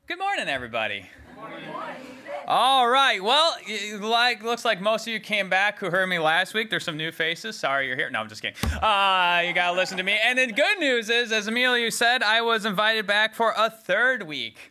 Good morning, everybody. All right. Well, looks like most of you came back who heard me last week. There's some new faces. Sorry you're here. No, I'm just kidding. You got to listen to me. And the good news is, as Emilio said, I was invited back for a third week.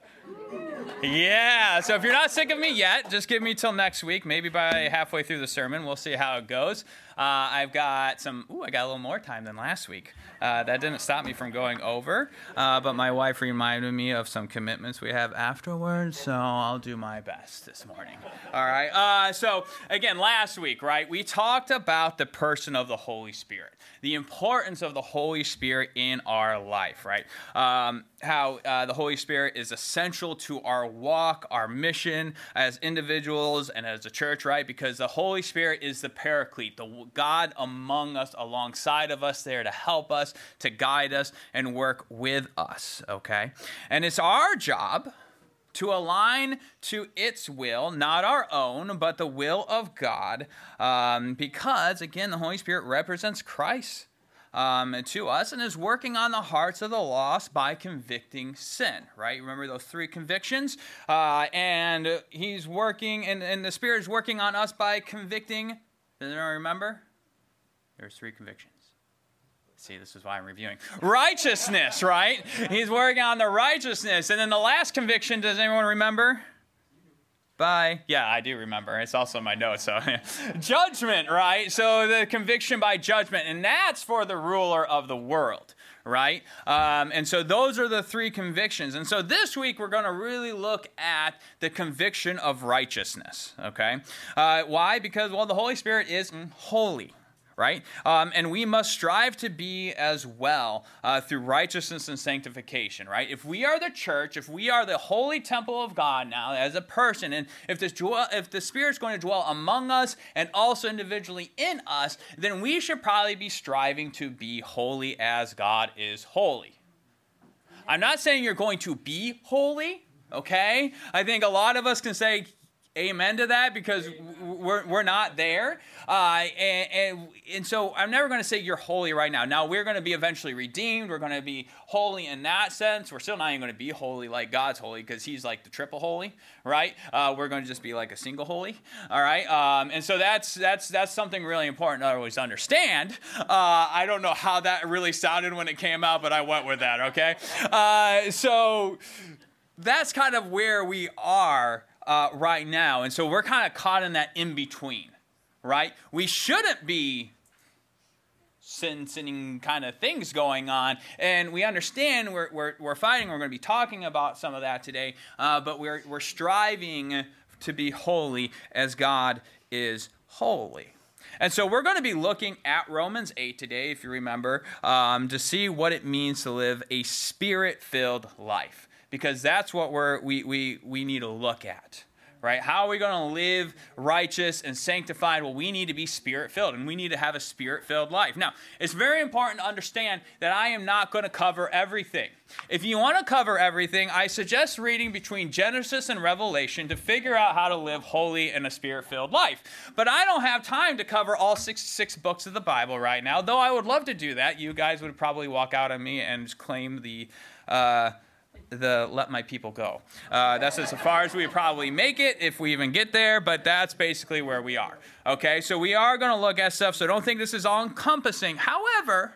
Yeah, so if you're not sick of me yet, just give me till next week. Maybe by halfway through the sermon, we'll see how it goes. I got a little more time than last week. That didn't stop me from going over, but my wife reminded me of some commitments we have afterwards, so I'll do my best this morning. All right, so again, last week, right, we talked about the person of the Holy Spirit, the importance of the Holy Spirit in our life, right? How the Holy Spirit is essential to our walk, our mission as individuals and as a church, right? Because the Holy Spirit is the paraclete, the God among us, alongside of us, there to help us, to guide us, and work with us, okay? And it's our job to align to its will, not our own, but the will of God, because, again, the Holy Spirit represents Christ to us and is working on the hearts of the lost by convicting sin, right? Remember those three convictions? And he's working, and the Spirit is working on us by convicting. Does anyone remember? There's three convictions. See, this is why I'm reviewing. Righteousness, right? He's working on the righteousness. And then the last conviction, does anyone remember? Yeah, I do remember. It's also in my notes. So judgment, right? So the conviction by judgment. And that's for the ruler of the world, right? And so those are the three convictions. And so this week we're going to really look at the conviction of righteousness, okay? Why? Because, the Holy Spirit is holy, right? And we must strive to be as well through righteousness and sanctification, right? If we are the church, if we are the holy temple of God now as a person, and if the Spirit's going to dwell among us and also individually in us, then we should probably be striving to be holy as God is holy. I'm not saying you're going to be holy, okay? I think a lot of us can say amen to that because we're not there. And so I'm never going to say you're holy right now. Now, we're going to be eventually redeemed. We're going to be holy in that sense. We're still not even going to be holy like God's holy because he's like the triple holy, right? We're going to just be like a single holy, all right? And so that's something really important to always understand. I don't know how that really sounded when it came out, but I went with that, okay? So that's kind of where we are right now. And so we're kind of caught in that in-between, right? We shouldn't be sinning kind of things going on. And we understand we're fighting. We're going to be talking about some of that today. But we're striving to be holy as God is holy. And so we're going to be looking at Romans 8 today, if you remember, to see what it means to live a Spirit-filled life. Because that's what we need to look at, right? How are we going to live righteous and sanctified? Well, we need to be Spirit-filled, and we need to have a Spirit-filled life. Now, it's very important to understand that I am not going to cover everything. If you want to cover everything, I suggest reading between Genesis and Revelation to figure out how to live holy and a Spirit-filled life. But I don't have time to cover all 66 books of the Bible right now, though I would love to do that. You guys would probably walk out on me and claim the let my people go. That's as far as we probably make it, if we even get there, but that's basically where we are. Okay, so we are going to look at stuff, so don't think this is all-encompassing. However,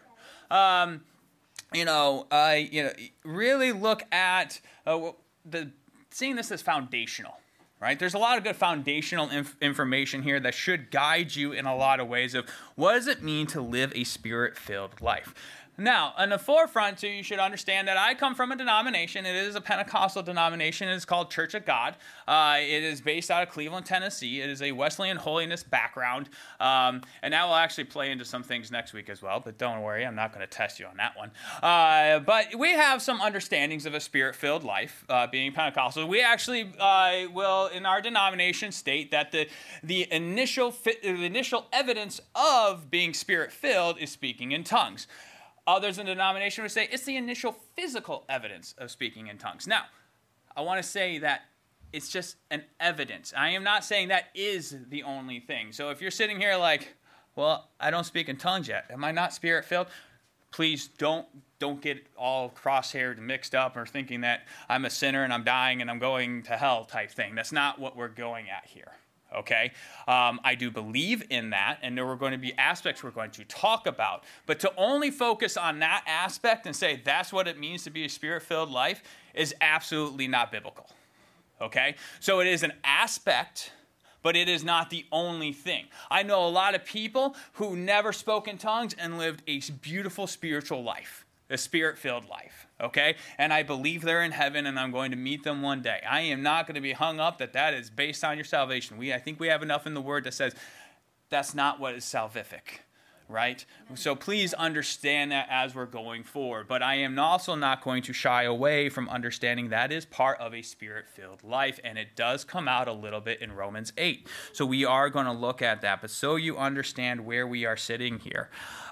really look at seeing this as foundational. Right? There's a lot of good foundational information here that should guide you in a lot of ways of what does it mean to live a Spirit-filled life. Now, on the forefront, too, you should understand that I come from a denomination. It is a Pentecostal denomination. It is called Church of God. It is based out of Cleveland, Tennessee. It is a Wesleyan holiness background. And that will actually play into some things next week as well. But don't worry, I'm not going to test you on that one. But we have some understandings of a Spirit-filled life, being Pentecostal. We actually will, in our denomination, state that the initial evidence of being Spirit-filled is speaking in tongues. Others in the denomination would say it's the initial physical evidence of speaking in tongues. Now, I want to say that it's just an evidence. I am not saying that is the only thing. So if you're sitting here like, well, I don't speak in tongues yet. Am I not Spirit-filled? please don't get all crosshaired and mixed up or thinking that I'm a sinner and I'm dying and I'm going to hell type thing. That's not what we're going at here. Okay, I do believe in that, and there are going to be aspects we're going to talk about. But to only focus on that aspect and say that's what it means to be a spirit-filled life is absolutely not biblical. Okay, so it is an aspect, but it is not the only thing. I know a lot of people who never spoke in tongues and lived a beautiful spiritual life, a spirit-filled life. Okay, and I believe they're in heaven, and I'm going to meet them one day. I am not going to be hung up that is based on your salvation. I think we have enough in the Word that says that's not what is salvific, right? So please understand that as we're going forward. But I am also not going to shy away from understanding that is part of a spirit-filled life, and it does come out a little bit in Romans 8. So we are going to look at that, but so you understand where we are sitting here.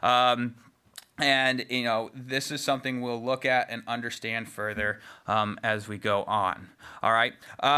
And, this is something we'll look at and understand further as we go on. All right.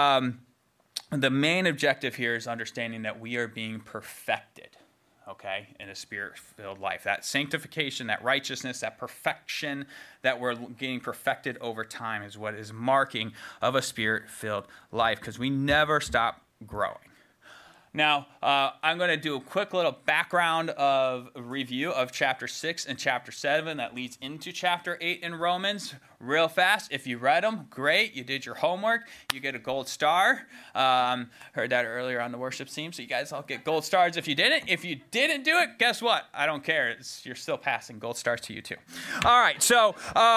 The main objective here is understanding that we are being perfected, okay, in a spirit-filled life. That sanctification, that righteousness, that perfection that we're getting perfected over time is what is marking of a spirit-filled life, because we never stop growing. Now, I'm going to do a quick little background of review of chapter 6 and chapter 7 that leads into chapter 8 in Romans real fast. If you read them, great. You did your homework. You get a gold star. Heard that earlier on the worship team, so you guys all get gold stars if you didn't. If you didn't do it, guess what? I don't care. You're still passing. Gold stars to you too. All right, so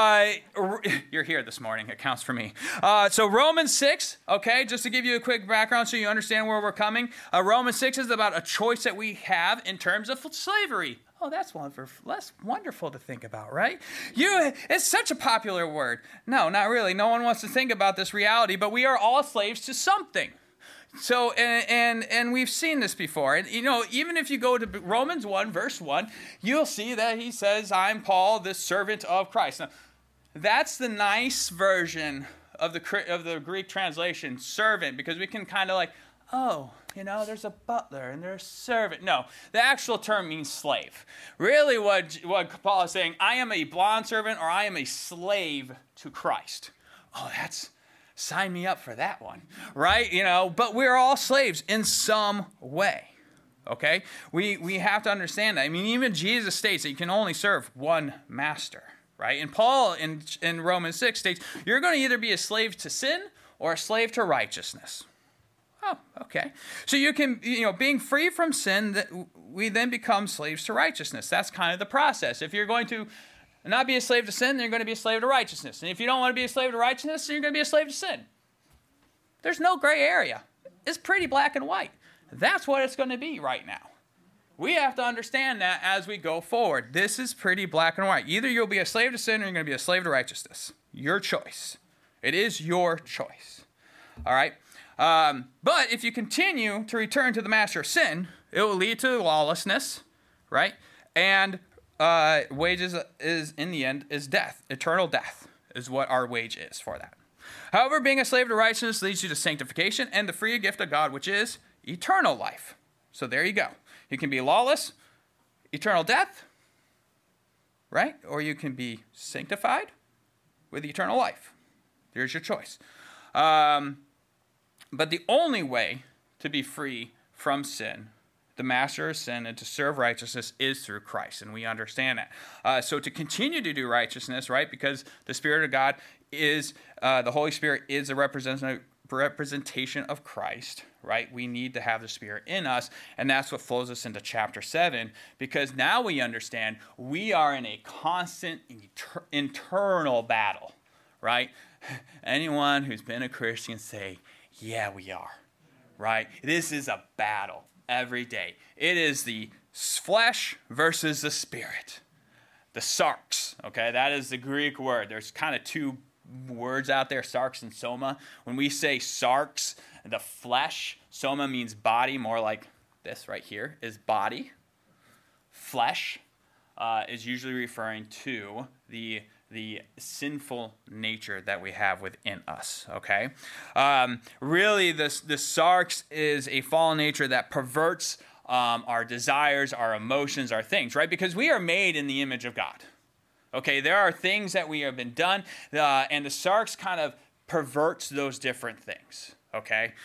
you're here this morning. It counts for me. So Romans 6, okay, just to give you a quick background so you understand where we're coming. Romans 6 is about a choice that we have in terms of slavery. Oh, that's wonderful to think about, right? It's such a popular word. No, not really. No one wants to think about this reality, but we are all slaves to something. So, and we've seen this before. And, even if you go to Romans 1, verse 1, you'll see that he says, I'm Paul, the servant of Christ. Now, that's the nice version of the Greek translation, servant, because we can kind of there's a butler and there's a servant. No, the actual term means slave. Really what Paul is saying, I am a bondservant or I am a slave to Christ. Oh, sign me up for that one, right? But we're all slaves in some way, okay? We have to understand that. I mean, even Jesus states that you can only serve one master, right? And Paul in Romans 6 states, you're going to either be a slave to sin or a slave to righteousness. Oh, okay. So you can, being free from sin, we then become slaves to righteousness. That's kind of the process. If you're going to not be a slave to sin, then you're going to be a slave to righteousness. And if you don't want to be a slave to righteousness, then you're going to be a slave to sin. There's no gray area. It's pretty black and white. That's what it's going to be right now. We have to understand that as we go forward. This is pretty black and white. Either you'll be a slave to sin or you're going to be a slave to righteousness. Your choice. It is your choice. All right? But if you continue to return to the master of sin, it will lead to lawlessness, right? And wages is, in the end, is death. Eternal death is what our wage is for that. However, being a slave to righteousness leads you to sanctification and the free gift of God, which is eternal life. So there you go. You can be lawless, eternal death, right? Or you can be sanctified with eternal life. There's your choice. But the only way to be free from sin, the master of sin, and to serve righteousness is through Christ, and we understand that. So to continue to do righteousness, right, because the Spirit of God is, the Holy Spirit is a representation of Christ, right? We need to have the Spirit in us, and that's what flows us into chapter 7, because now we understand we are in a constant internal battle, right? Anyone who's been a Christian say, yeah, we are, right? This is a battle every day. It is the flesh versus the spirit. The sarx, okay? That is the Greek word. There's kind of two words out there, sarx and soma. When we say sarx, the flesh, soma means body, more like this right here is body. Flesh is usually referring to the sinful nature that we have within us, okay? Really, the sarx is a fallen nature that perverts our desires, our emotions, our things, right? Because we are made in the image of God. Okay, there are things that we have been done, and the sarx kind of perverts those different things. Okay,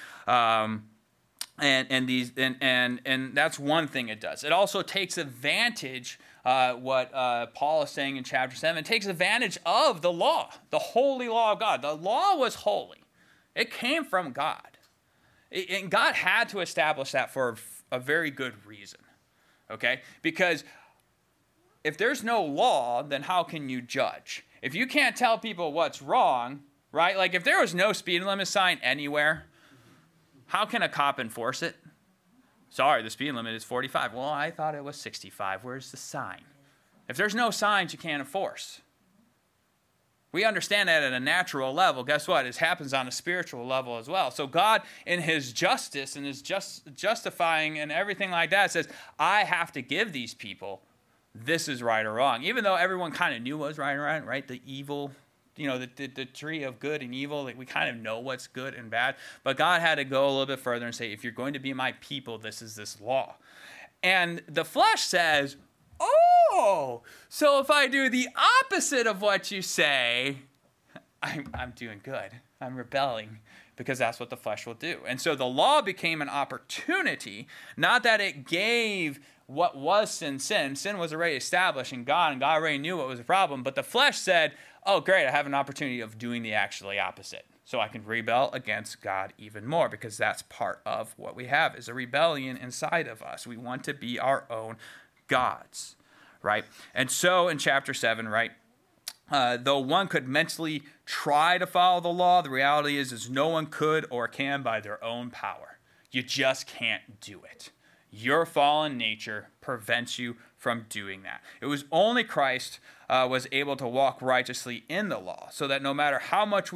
and that's one thing it does. It also takes advantage. What Paul is saying in chapter 7, it takes advantage of the law, the holy law of God. The law was holy; it came from God, and God had to establish that for a very good reason. Okay, because if there's no law, then how can you judge? If you can't tell people what's wrong, right? Like if there was no speed limit sign anywhere, how can a cop enforce it? Sorry, the speed limit is 45. Well, I thought it was 65. Where's the sign? If there's no signs, you can't enforce. We understand that at a natural level. Guess what? It happens on a spiritual level as well. So God, in his justice and his justifying and everything like that, says, I have to give these people this is right or wrong. Even though everyone kind of knew what was right or wrong, right? The evil, the tree of good and evil, like we kind of know what's good and bad. But God had to go a little bit further and say, if you're going to be my people, this is this law. And the flesh says, oh, so if I do the opposite of what you say, I'm doing good. I'm rebelling, because that's what the flesh will do. And so the law became an opportunity, not that it gave what was sin. Sin was already established in God, and God already knew what was the problem. But the flesh said, oh, great, I have an opportunity of doing the actually opposite. So I can rebel against God even more, because that's part of what we have, is a rebellion inside of us. We want to be our own gods, right? And so in chapter 7, right, though one could mentally try to follow the law, the reality is no one could or can by their own power. You just can't do it. Your fallen nature prevents you from doing that. It was only Christ was able to walk righteously in the law, so that no matter how much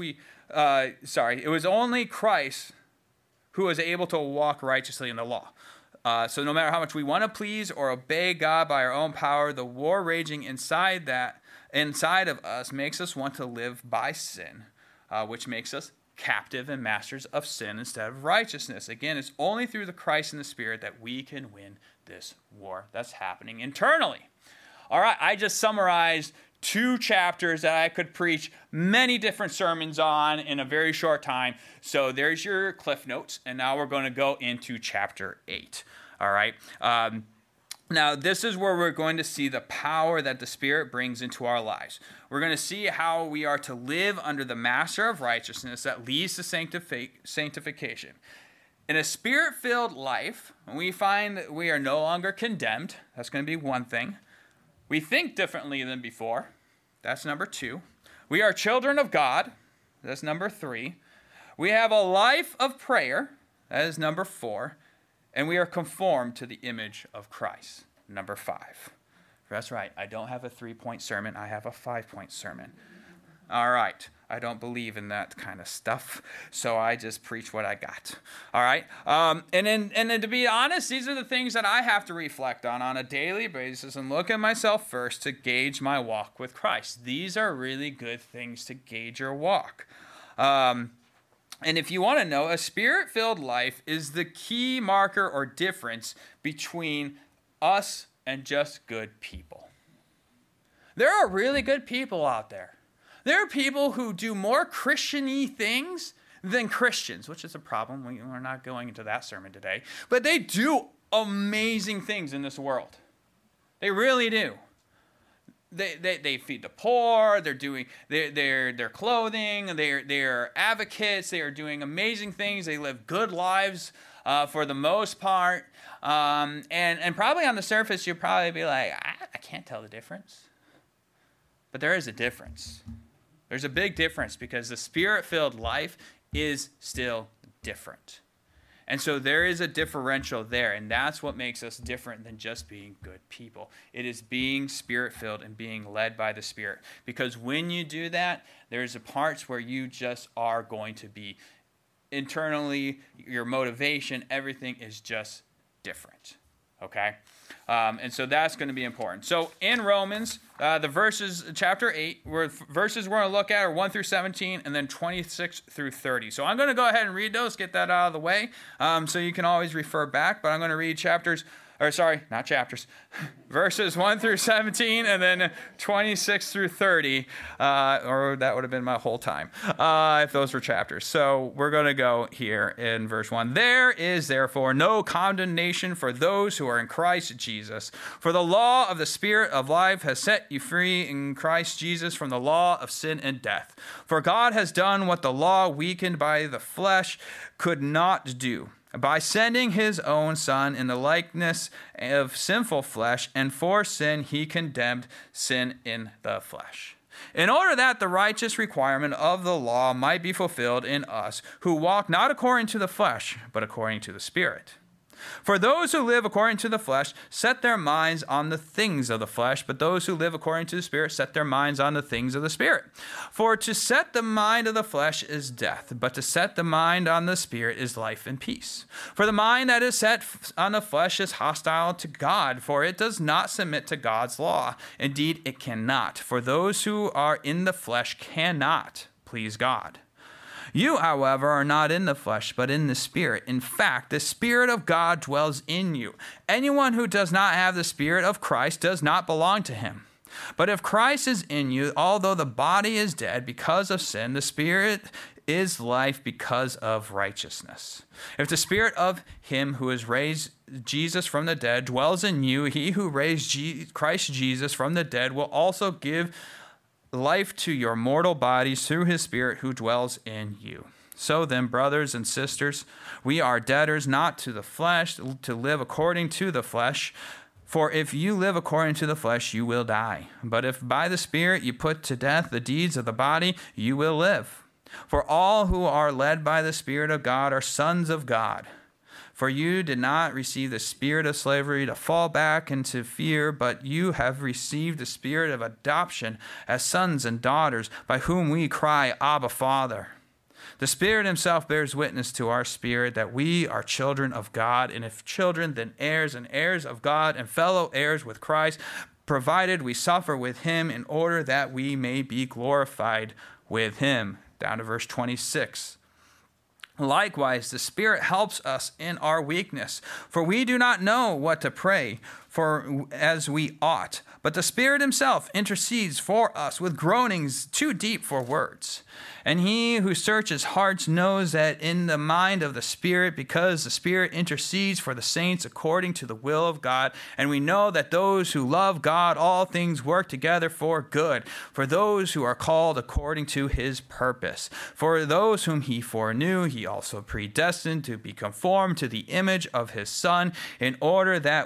it was only Christ who was able to walk righteously in the law. So no matter how much we want to please or obey God by our own power, the war raging inside of us makes us want to live by sin, which makes us captive and masters of sin instead of righteousness. Again, it's only through the Christ and the Spirit that we can win this war that's happening internally. All right, I just summarized 2 chapters that I could preach many different sermons on in a very short time. So there's your cliff notes, and now we're going to go into chapter 8. All right. Now, this is where we're going to see the power that the Spirit brings into our lives. We're going to see how we are to live under the master of righteousness that leads to sanctification. In a Spirit-filled life, we find that we are no longer condemned. That's going to be one thing. We think differently than before. That's number 2. We are children of God. That's number 3. We have a life of prayer. That is number 4. And we are conformed to the image of Christ. Number 5. That's right. I don't have a 3-point sermon. I have a 5-point sermon. All right. I don't believe in that kind of stuff, so I just preach what I got. All right. And then to be honest, these are the things that I have to reflect on a daily basis and look at myself first to gauge my walk with Christ. These are really good things to gauge your walk. And if you want to know, a Spirit-filled life is the key marker or difference between us and just good people. There are really good people out there. There are people who do more Christian-y things than Christians, which is a problem. We're not going into that sermon today. But they do amazing things in this world. They really do. They feed the poor. They're doing their clothing. They're advocates. They are doing amazing things. They live good lives for the most part. And probably on the surface, you'll probably be like, I can't tell the difference. But there is a difference. There's a big difference, because the Spirit-filled life is still different. And so there is a differential there, and that's what makes us different than just being good people. It is being Spirit-filled and being led by the Spirit. Because when you do that, there's a parts where you just are going to be internally, your motivation, everything is just different. Okay? And so that's going to be important. So in Romans, the verses, chapter 8, verses we're going to look at are 1 through 17 and then 26 through 30. So I'm going to go ahead and read those, get that out of the way, so you can always refer back. But I'm going to read not chapters, verses 1 through 17, and then 26 through 30, or that would have been my whole time, if those were chapters. So we're going to go here in verse 1. There is therefore no condemnation for those who are in Christ Jesus. For the law of the Spirit of life has set you free in Christ Jesus from the law of sin and death. For God has done what the law, weakened by the flesh, could not do, by sending his own Son in the likeness of sinful flesh, and for sin he condemned sin in the flesh, in order that the righteous requirement of the law might be fulfilled in us, who walk not according to the flesh, but according to the Spirit. For those who live according to the flesh set their minds on the things of the flesh, but those who live according to the Spirit set their minds on the things of the Spirit. For to set the mind of the flesh is death, but to set the mind on the Spirit is life and peace. For the mind that is set on the flesh is hostile to God, for it does not submit to God's law. Indeed, it cannot. For those who are in the flesh cannot please God. You, however, are not in the flesh, but in the Spirit. In fact, the Spirit of God dwells in you. Anyone who does not have the Spirit of Christ does not belong to him. But if Christ is in you, although the body is dead because of sin, the Spirit is life because of righteousness. If the Spirit of him who has raised Jesus from the dead dwells in you, he who raised Christ Jesus from the dead will also give life to your mortal bodies through his Spirit who dwells in you. So then, brothers and sisters, we are debtors not to the flesh, to live according to the flesh. For if you live according to the flesh, you will die. But if by the Spirit you put to death the deeds of the body, you will live. For all who are led by the Spirit of God are sons of God. For you did not receive the spirit of slavery to fall back into fear, but you have received the spirit of adoption as sons and daughters, by whom we cry, Abba, Father. The Spirit himself bears witness to our spirit that we are children of God, and if children, then heirs, and heirs of God, and fellow heirs with Christ, provided we suffer with him in order that we may be glorified with him. Down to verse 26. Likewise, the Spirit helps us in our weakness, for we do not know what to pray for as we ought, but the Spirit himself intercedes for us with groanings too deep for words. And he who searches hearts knows that in the mind of the Spirit, because the Spirit intercedes for the saints according to the will of God. And we know that those who love God, all things work together for good, for those who are called according to his purpose. For those whom he foreknew, he also predestined to be conformed to the image of his Son, in order that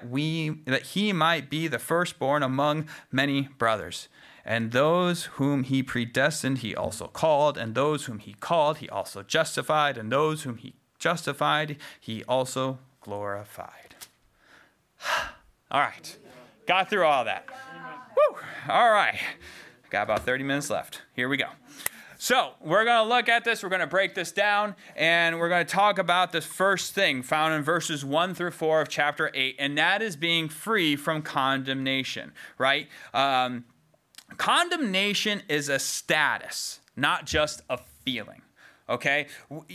he might be the firstborn among many brothers. And those whom he predestined, he also called. And those whom he called, he also justified. And those whom he justified, he also glorified. All right. Got through all that. Woo. All right. Got about 30 minutes left. Here we go. So we're going to look at this. We're going to break this down. And we're going to talk about this first thing found in verses 1 through 4 of chapter 8. And that is being free from condemnation, right? Condemnation is a status, not just a feeling, okay?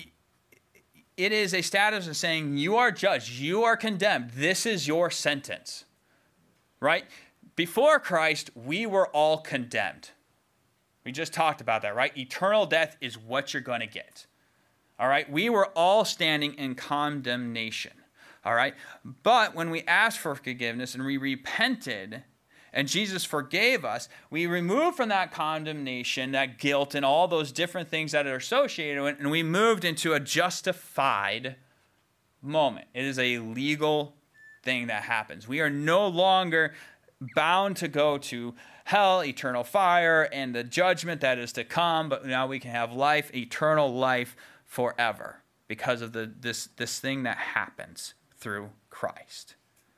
It is a status of saying you are judged, you are condemned, this is your sentence, right? Before Christ, we were all condemned. We just talked about that, right? Eternal death is what you're going to get, all right? We were all standing in condemnation, all right? But when we asked for forgiveness and we repented, and Jesus forgave us, we removed from that condemnation, that guilt, and all those different things that are associated with it, and we moved into a justified moment. It is a legal thing that happens. We are no longer bound to go to hell, eternal fire, and the judgment that is to come, but now we can have life, eternal life forever because of this thing that happens through Christ.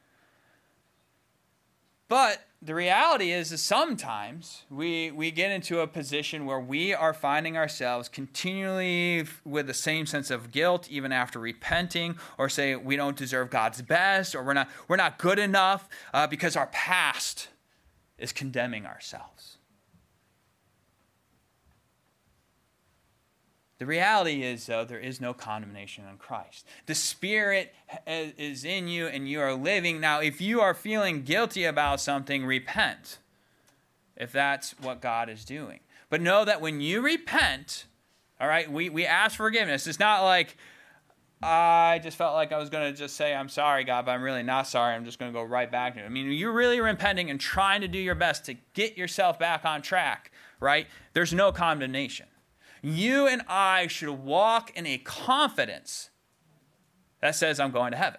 But the reality is sometimes we get into a position where we are finding ourselves continually with the same sense of guilt, even after repenting, or say we don't deserve God's best, or we're not good enough because our past is condemning ourselves. The reality is, though, there is no condemnation in Christ. The Spirit is in you and you are living. Now, if you are feeling guilty about something, repent, if that's what God is doing. But know that when you repent, all right, we ask forgiveness. It's not like, I just felt like I was going to just say, I'm sorry, God, but I'm really not sorry. I'm just going to go right back to it. I mean, you're really repenting and trying to do your best to get yourself back on track, right? There's no condemnation. You and I should walk in a confidence that says, I'm going to heaven.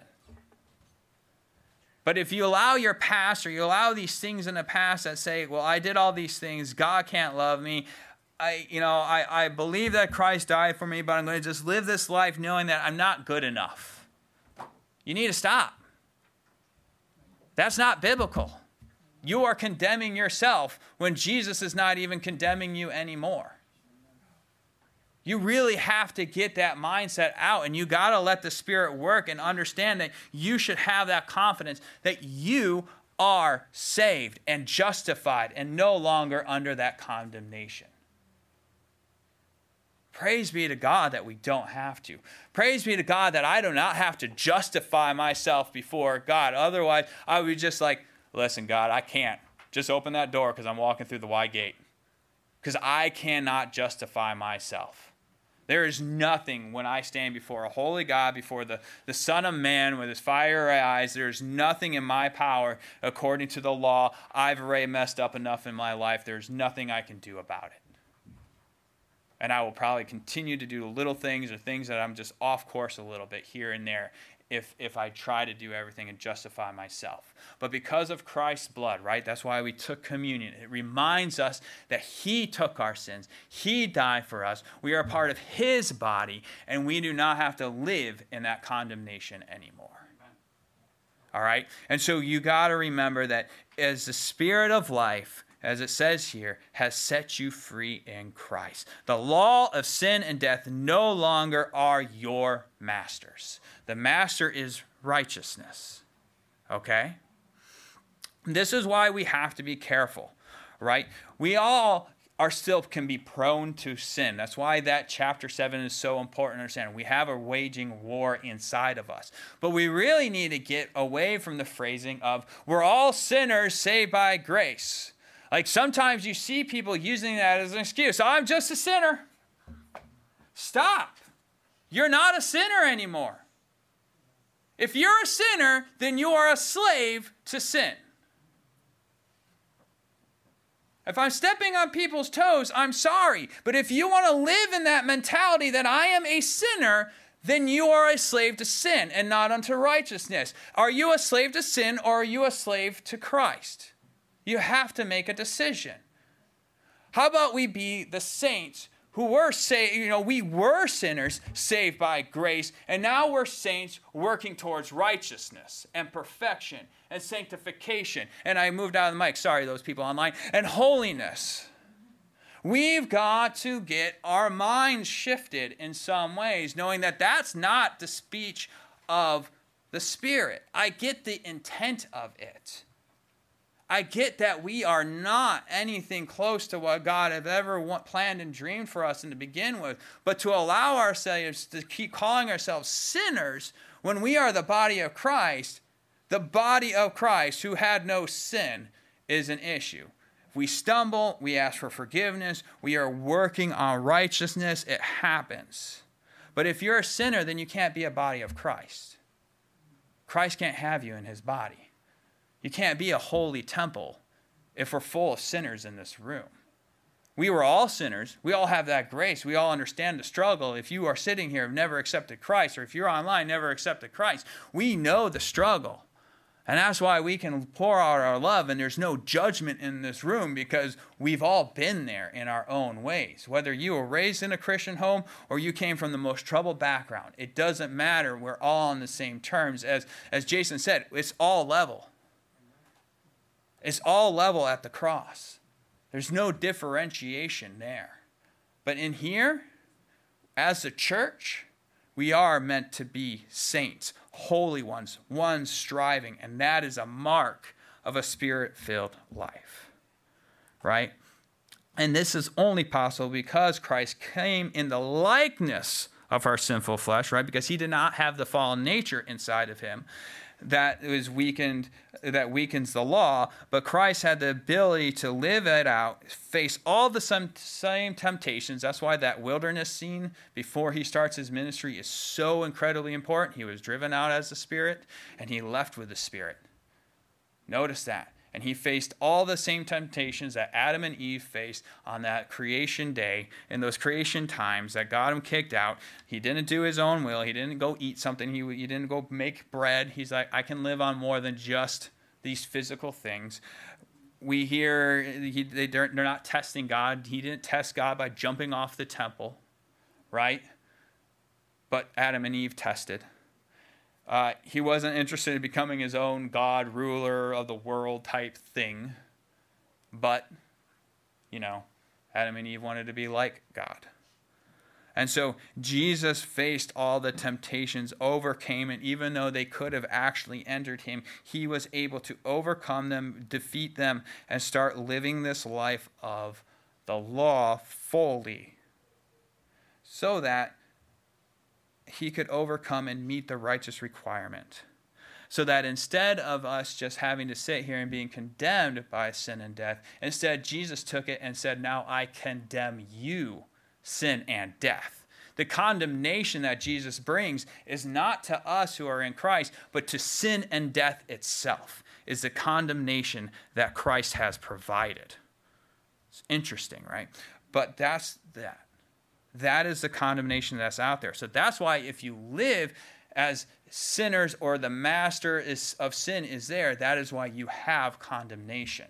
But if you allow your past, or you allow these things in the past that say, well, I did all these things, God can't love me, I believe that Christ died for me, but I'm going to just live this life knowing that I'm not good enough. You need to stop. That's not biblical. You are condemning yourself when Jesus is not even condemning you anymore. You really have to get that mindset out, and you got to let the Spirit work and understand that you should have that confidence that you are saved and justified and no longer under that condemnation. Praise be to God that we don't have to. Praise be to God that I do not have to justify myself before God. Otherwise, I would be just like, listen, God, I can't. Just open that door because I'm walking through the wide gate. Because I cannot justify myself. There is nothing when I stand before a holy God, before the Son of Man with his fiery eyes, there is nothing in my power according to the law. I've already messed up enough in my life. There's nothing I can do about it. And I will probably continue to do little things or things that I'm just off course a little bit here and there if I try to do everything and justify myself. But because of Christ's blood, right, that's why we took communion. It reminds us that he took our sins. He died for us. We are a part of his body, and we do not have to live in that condemnation anymore. All right? And so you got to remember that as the Spirit of life, as it says here, has set you free in Christ. The law of sin and death no longer are your masters. The master is righteousness. Okay? This is why we have to be careful, right? We all still can be prone to sin. That's why that chapter 7 is so important to understand. We have a waging war inside of us. But we really need to get away from the phrasing of, we're all sinners saved by grace. Like sometimes you see people using that as an excuse. I'm just a sinner. Stop. You're not a sinner anymore. If you're a sinner, then you are a slave to sin. If I'm stepping on people's toes, I'm sorry. But if you want to live in that mentality that I am a sinner, then you are a slave to sin and not unto righteousness. Are you a slave to sin or are you a slave to Christ? You have to make a decision. How about we be the saints who were saved? We were sinners saved by grace, and now we're saints working towards righteousness and perfection and sanctification. And I moved out of the mic. Sorry, those people online. And holiness. We've got to get our minds shifted in some ways, knowing that that's not the speech of the Spirit. I get the intent of it. I get that we are not anything close to what God had ever planned and dreamed for us and to begin with. But to allow ourselves to keep calling ourselves sinners when we are the body of Christ who had no sin, is an issue. If we stumble, we ask for forgiveness. We are working on righteousness. It happens. But if you're a sinner, then you can't be a body of Christ. Christ can't have you in his body. You can't be a holy temple if we're full of sinners in this room. We were all sinners. We all have that grace. We all understand the struggle. If you are sitting here and never accepted Christ, or if you're online, never accepted Christ, we know the struggle. And that's why we can pour out our love, and there's no judgment in this room because we've all been there in our own ways. Whether you were raised in a Christian home or you came from the most troubled background, it doesn't matter. We're all on the same terms. As Jason said, it's all level. It's all level at the cross. There's no differentiation there. But in here, as a church, we are meant to be saints, holy ones striving, and that is a mark of a Spirit-filled life, right? And this is only possible because Christ came in the likeness of our sinful flesh, right? Because he did not have the fallen nature inside of him that weakens the law, but Christ had the ability to live it out, face all the same temptations. That's why that wilderness scene before he starts his ministry is so incredibly important. He was driven out as the Spirit, and he left with the Spirit. Notice that. And he faced all the same temptations that Adam and Eve faced on that creation day, in those creation times that got him kicked out. He didn't do his own will. He didn't go eat something. He didn't go make bread. He's like, I can live on more than just these physical things. We hear they're not testing God. He didn't test God by jumping off the temple, right? But Adam and Eve tested. He wasn't interested in becoming his own God, ruler of the world type thing. But, Adam and Eve wanted to be like God. And so Jesus faced all the temptations, overcame, and even though they could have actually entered him, he was able to overcome them, defeat them, and start living this life of the law fully, so that he could overcome and meet the righteous requirement. So that instead of us just having to sit here and being condemned by sin and death, instead Jesus took it and said, now I condemn you, sin and death. The condemnation that Jesus brings is not to us who are in Christ, but to sin and death itself, is the condemnation that Christ has provided. It's interesting, right? But that's that. That is the condemnation that's out there. So that's why if you live as sinners or the master of sin is there, that is why you have condemnation.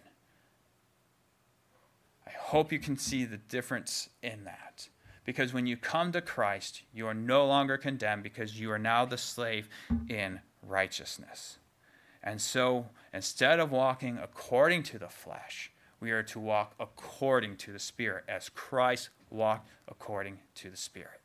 I hope you can see the difference in that. Because when you come to Christ, you are no longer condemned because you are now the slave in righteousness. And so instead of walking according to the flesh, we are to walk according to the Spirit as Christ walked according to the Spirit.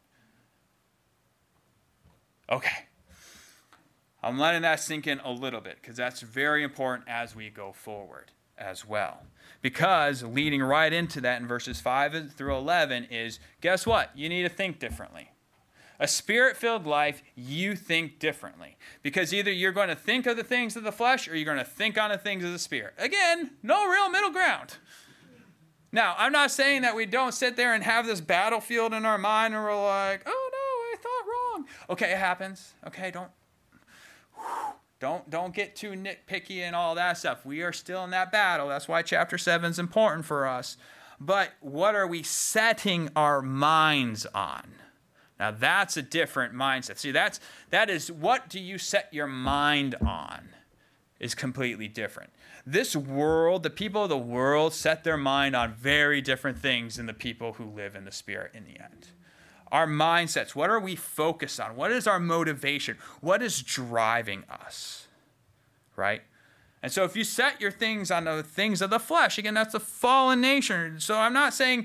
Okay. I'm letting that sink in a little bit because that's very important as we go forward as well. Because leading right into that in verses 5 through 11 is, guess what? You need to think differently. A Spirit-filled life, you think differently. Because either you're going to think of the things of the flesh or you're going to think on the things of the Spirit. Again, no real middle ground. Now, I'm not saying that we don't sit there and have this battlefield in our mind and we're like, oh no, I thought wrong. Okay, it happens. Okay, don't get too nitpicky and all that stuff. We are still in that battle. That's why chapter 7 is important for us. But what are we setting our minds on? Now that's a different mindset. See, that is what do you set your mind on is completely different. This world, the people of the world set their mind on very different things than the people who live in the Spirit in the end. Our mindsets, what are we focused on? What is our motivation? What is driving us? Right? And so if you set your things on the things of the flesh, again, that's the fallen nature. So I'm not saying,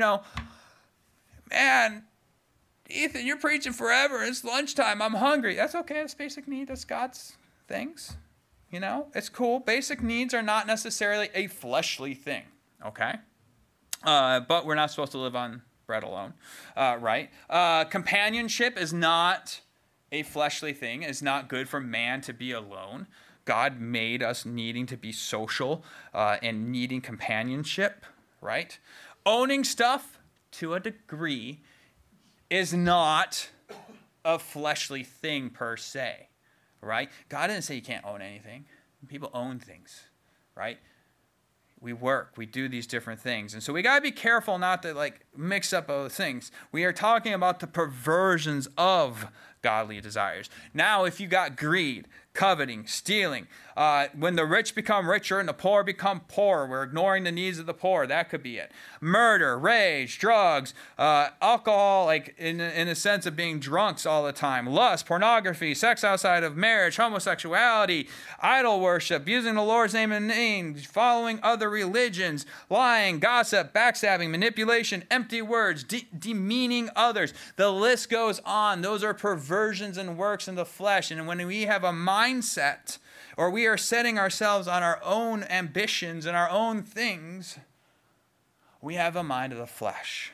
man, Ethan, you're preaching forever. It's lunchtime. I'm hungry. That's okay. That's basic need. That's God's things. It's cool. Basic needs are not necessarily a fleshly thing, okay? But we're not supposed to live on bread alone, right? Companionship is not a fleshly thing. It's not good for man to be alone. God made us needing to be social and needing companionship, right? Owning stuff to a degree is not a fleshly thing per se. Right? God didn't say you can't own anything. People own things, right? We work, we do these different things. And so we got to be careful not to mix up those things. We are talking about the perversions of godly desires. Now, if you got greed, coveting, stealing, when the rich become richer and the poor become poorer, we're ignoring the needs of the poor. That could be it. Murder, rage, drugs, alcohol, in the sense of being drunks all the time, lust, pornography, sex outside of marriage, homosexuality, idol worship, using the Lord's name in vain, following other religions, lying, gossip, backstabbing, manipulation, empty words, demeaning others. The list goes on. Those are perversions and works in the flesh. And when we have a mindset, or we are setting ourselves on our own ambitions and our own things, We have a mind of the flesh.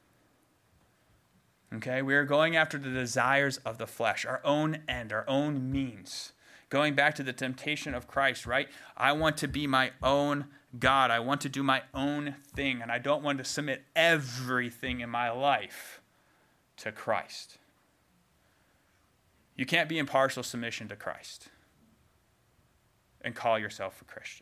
Okay, we are going after the desires of the flesh, our own end, our own means. Going back to the temptation of Christ, right? I want to be my own God. I want to do my own thing, and I don't want to submit everything in my life to Christ. You can't be in partial submission to Christ and call yourself a Christian.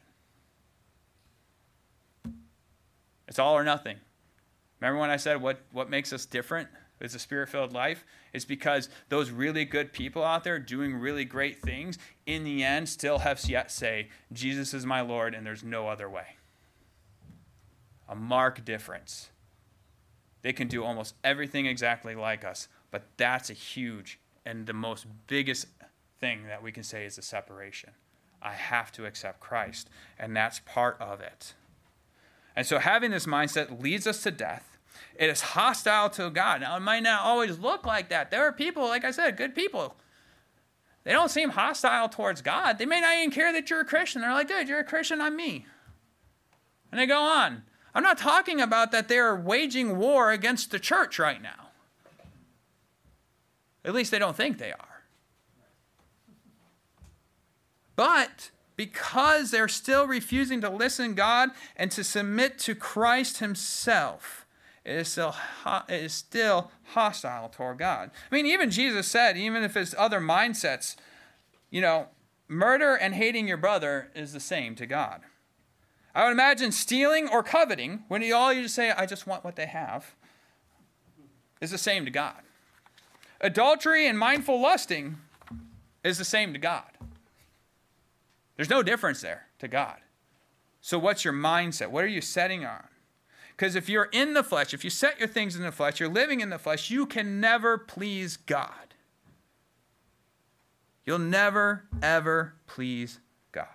It's all or nothing. Remember when I said what makes us different? It's a spirit-filled life. It's because those really good people out there doing really great things, in the end, still have yet say, Jesus is my Lord and there's no other way. A marked difference. They can do almost everything exactly like us, but that's a huge and the most biggest thing that we can say is the separation. I have to accept Christ, and that's part of it. And so having this mindset leads us to death. It is hostile to God. Now, it might not always look like that. There are people, like I said, good people. They don't seem hostile towards God. They may not even care that you're a Christian. They're like, dude, you're a Christian, I'm me. And they go on. I'm not talking about that they're waging war against the church right now. At least they don't think they are. But because they're still refusing to listen to God and to submit to Christ himself, it is still hostile toward God. I mean, even Jesus said, even if it's other mindsets, murder and hating your brother is the same to God. I would imagine stealing or coveting, when you just say, I just want what they have, is the same to God. Adultery and mindful lusting is the same to God. There's no difference there to God. So what's your mindset? What are you setting on? Because if you're in the flesh, if you set your things in the flesh, you're living in the flesh, you can never please God. You'll never, ever please God.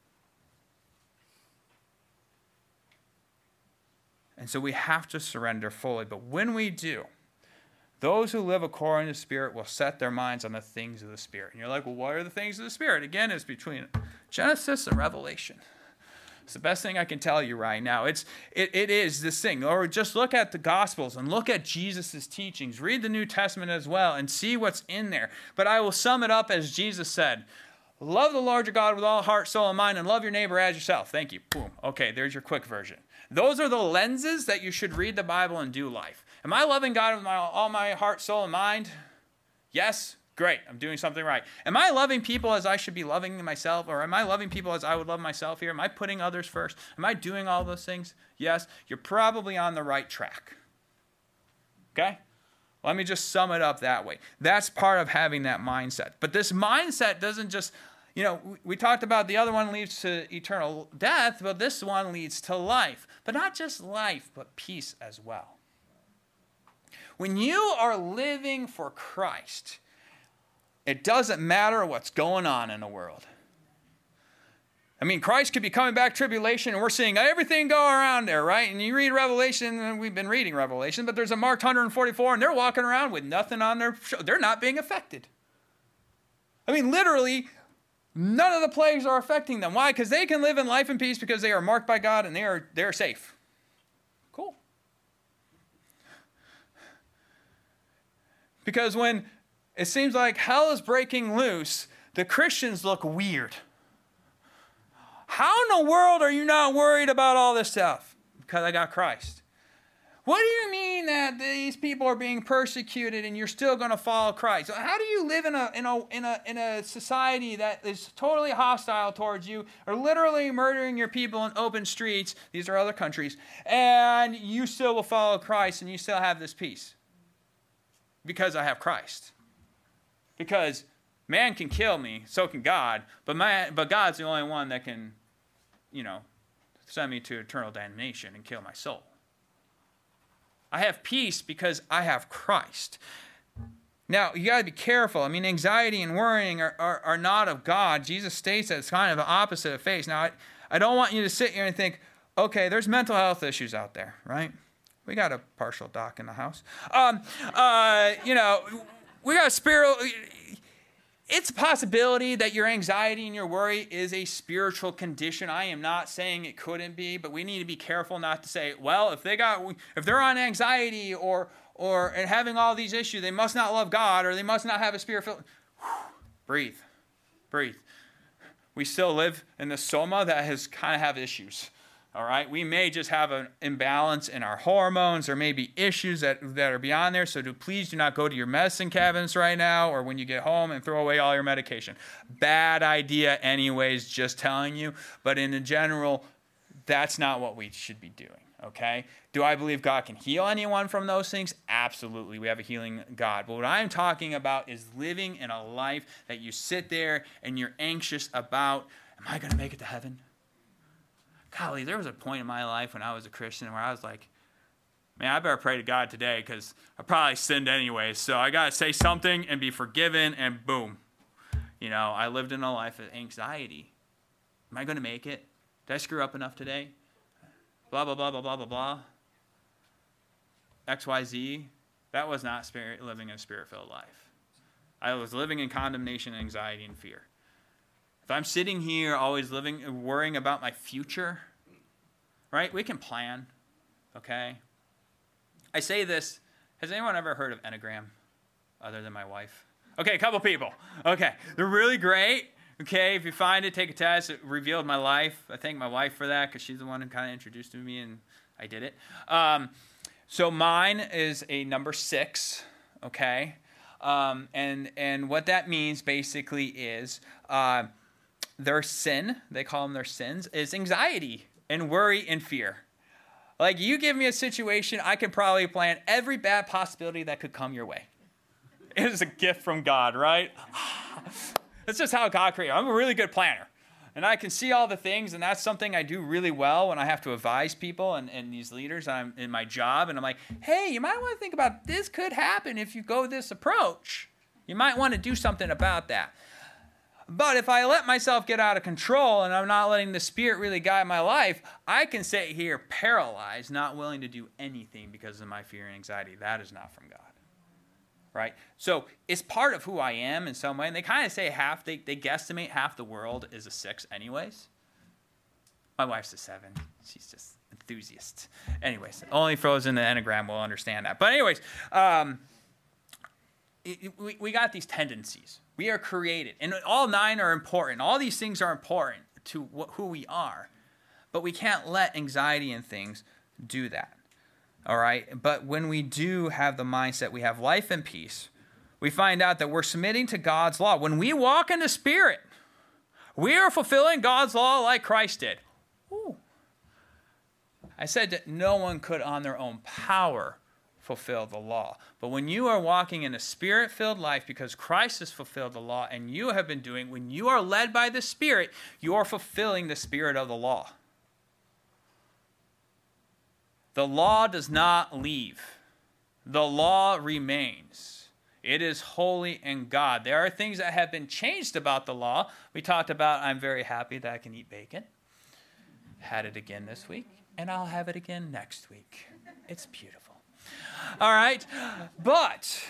And so we have to surrender fully. But when we do, those who live according to the Spirit will set their minds on the things of the Spirit. And you're like, well, what are the things of the Spirit? Again, it's between Genesis and Revelation. It's the best thing I can tell you right now. It is this thing. Or just look at the Gospels and look at Jesus' teachings. Read the New Testament as well and see what's in there. But I will sum it up as Jesus said. Love the Lord your God with all heart, soul, and mind, and love your neighbor as yourself. Thank you. Boom. Okay, there's your quick version. Those are the lenses that you should read the Bible and do life. Am I loving God with all my heart, soul, and mind? Yes. Great. I'm doing something right. Am I loving people as I should be loving myself? Or am I loving people as I would love myself here? Am I putting others first? Am I doing all those things? Yes. You're probably on the right track. Okay? Let me just sum it up that way. That's part of having that mindset. But this mindset doesn't just, we talked about the other one leads to eternal death, but this one leads to life. But not just life, but peace as well. When you are living for Christ, it doesn't matter what's going on in the world. I mean, Christ could be coming back tribulation, and we're seeing everything go around there, right? And you read Revelation, and we've been reading Revelation, but there's a marked 144, and they're walking around with nothing on their show. They're not being affected. I mean, literally, none of the plagues are affecting them. Why? Because they can live in life and peace because they are marked by God, and they're safe. Cool. Because when it seems like hell is breaking loose, the Christians look weird. How in the world are you not worried about all this stuff? Because I got Christ. What do you mean that these people are being persecuted and you're still going to follow Christ? How do you live in a society that is totally hostile towards you, or literally murdering your people in open streets? These are other countries, and you still will follow Christ and you still have this peace? Because I have Christ. Because man can kill me, so can God, but God's the only one that can, send me to eternal damnation and kill my soul. I have peace because I have Christ. Now, you got to be careful. I mean, anxiety and worrying are not of God. Jesus states that it's kind of the opposite of faith. Now, I don't want you to sit here and think, okay, there's mental health issues out there, right? We got a partial doc in the house. We got a spiritual... it's a possibility that your anxiety and your worry is a spiritual condition. I am not saying it couldn't be, but we need to be careful not to say, well, if they're on anxiety or having all these issues, they must not love God or they must not have a spirit-filled. Breathe. We still live in the soma that has kind of have issues. All right, we may just have an imbalance in our hormones or maybe issues that are beyond there. So please do not go to your medicine cabinets right now or when you get home and throw away all your medication. Bad idea anyways, just telling you. But in general, that's not what we should be doing, okay? Do I believe God can heal anyone from those things? Absolutely, we have a healing God. But what I'm talking about is living in a life that you sit there and you're anxious about, am I going to make it to heaven? Golly, there was a point in my life when I was a Christian where I was like, man, I better pray to God today because I probably sinned anyway. So I got to say something and be forgiven and boom. I lived in a life of anxiety. Am I going to make it? Did I screw up enough today? Blah, blah, blah, blah, blah, blah, blah. XYZ. That was not living a spirit-filled life. I was living in condemnation, anxiety, and fear. If I'm sitting here always worrying about my future, right? We can plan, okay? I say this, has anyone ever heard of Enneagram other than my wife? Okay, a couple people. Okay, they're really great. Okay, if you find it, take a test. It revealed my life. I thank my wife for that because she's the one who kind of introduced me and I did it. So mine is a number 6, okay? And what that means basically is their sin, they call them their sins, is anxiety and worry and fear. Like, you give me a situation, I can probably plan every bad possibility that could come your way. It is a gift from God, right? That's just how God created. I'm a really good planner. And I can see all the things, and that's something I do really well when I have to advise people and these leaders I'm in my job. And I'm like, hey, you might want to think about this could happen if you go this approach. You might want to do something about that. But if I let myself get out of control and I'm not letting the Spirit really guide my life, I can sit here paralyzed, not willing to do anything because of my fear and anxiety. That is not from God. Right? So it's part of who I am in some way. And they kind of say they guesstimate half the world is a 6 anyways. My wife's a 7. She's just enthusiast. Anyways, only those in the Enneagram will understand that. But anyways, we got these tendencies. We are created. And all 9 are important. All these things are important to who we are. But we can't let anxiety and things do that. All right? But when we do have the mindset, we have life and peace, we find out that we're submitting to God's law. When we walk in the Spirit, we are fulfilling God's law like Christ did. Ooh. I said that no one could on their own power fulfill the law. But when you are walking in a Spirit-filled life because Christ has fulfilled the law and you have been doing, when you are led by the Spirit, you are fulfilling the spirit of the law. The law does not leave. The law remains. It is holy and God. There are things that have been changed about the law. We talked about, I'm very happy that I can eat bacon. Had it again this week, and I'll have it again next week. It's beautiful. All right? But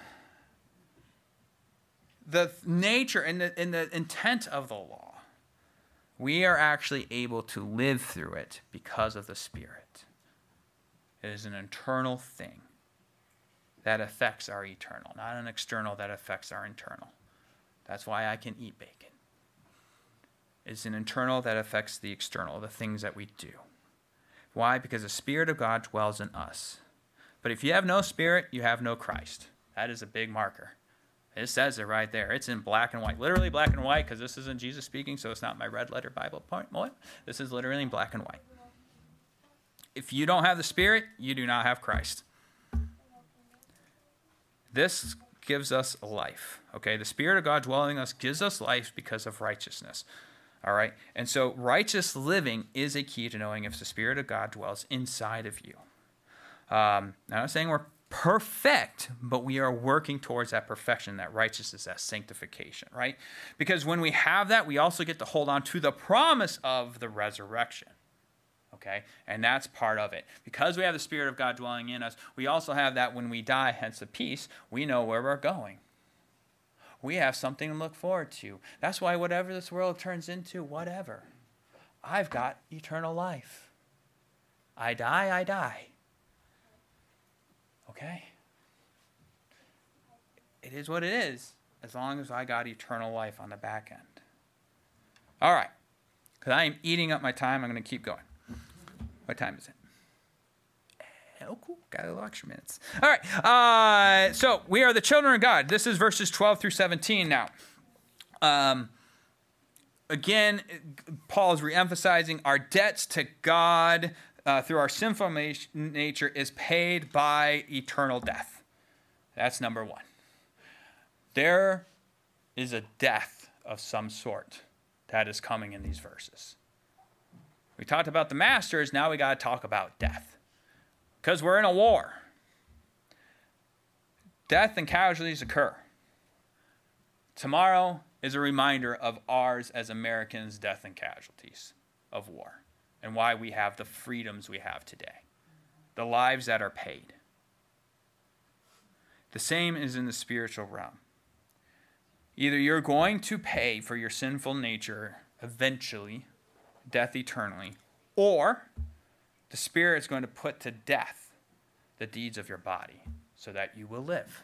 the nature and the intent of the law, we are actually able to live through it because of the Spirit. It is an internal thing that affects our eternal, not an external that affects our internal. That's why I can eat bacon. It's an internal that affects the external, the things that we do. Why? Because the Spirit of God dwells in us. But if you have no Spirit, you have no Christ. That is a big marker. It says it right there. It's in black and white. Literally black and white, because this isn't Jesus speaking, so it's not my red letter Bible point. This is literally in black and white. If you don't have the Spirit, you do not have Christ. This gives us life, okay? The Spirit of God dwelling in us gives us life because of righteousness, all right? And so righteous living is a key to knowing if the Spirit of God dwells inside of you. I'm not saying we're perfect, but we are working towards that perfection, that righteousness, that sanctification, right? Because when we have that, we also get to hold on to the promise of the resurrection. Okay, and that's part of it. Because we have the Spirit of God dwelling in us, we also have that when we die, hence the peace, we know where we're going. We have something to look forward to. That's why whatever this world turns into, whatever, I've got eternal life. I die. Okay? It is what it is, as long as I got eternal life on the back end. All right. Because I am eating up my time, I'm going to keep going. What time is it? Oh, cool. Got a little extra minutes. All right. So we are the children of God. This is verses 12 through 17 now. Again, Paul is reemphasizing our debts to God through our sinful nature is paid by eternal death. That's number one. There is a death of some sort that is coming in these verses. We talked about the masters, now we got to talk about death. Because we're in a war. Death and casualties occur. Tomorrow is a reminder of ours as Americans' death and casualties of war and why we have the freedoms we have today, the lives that are paid. The same is in the spiritual realm. Either you're going to pay for your sinful nature eventually, death eternally, or the Spirit is going to put to death the deeds of your body so that you will live.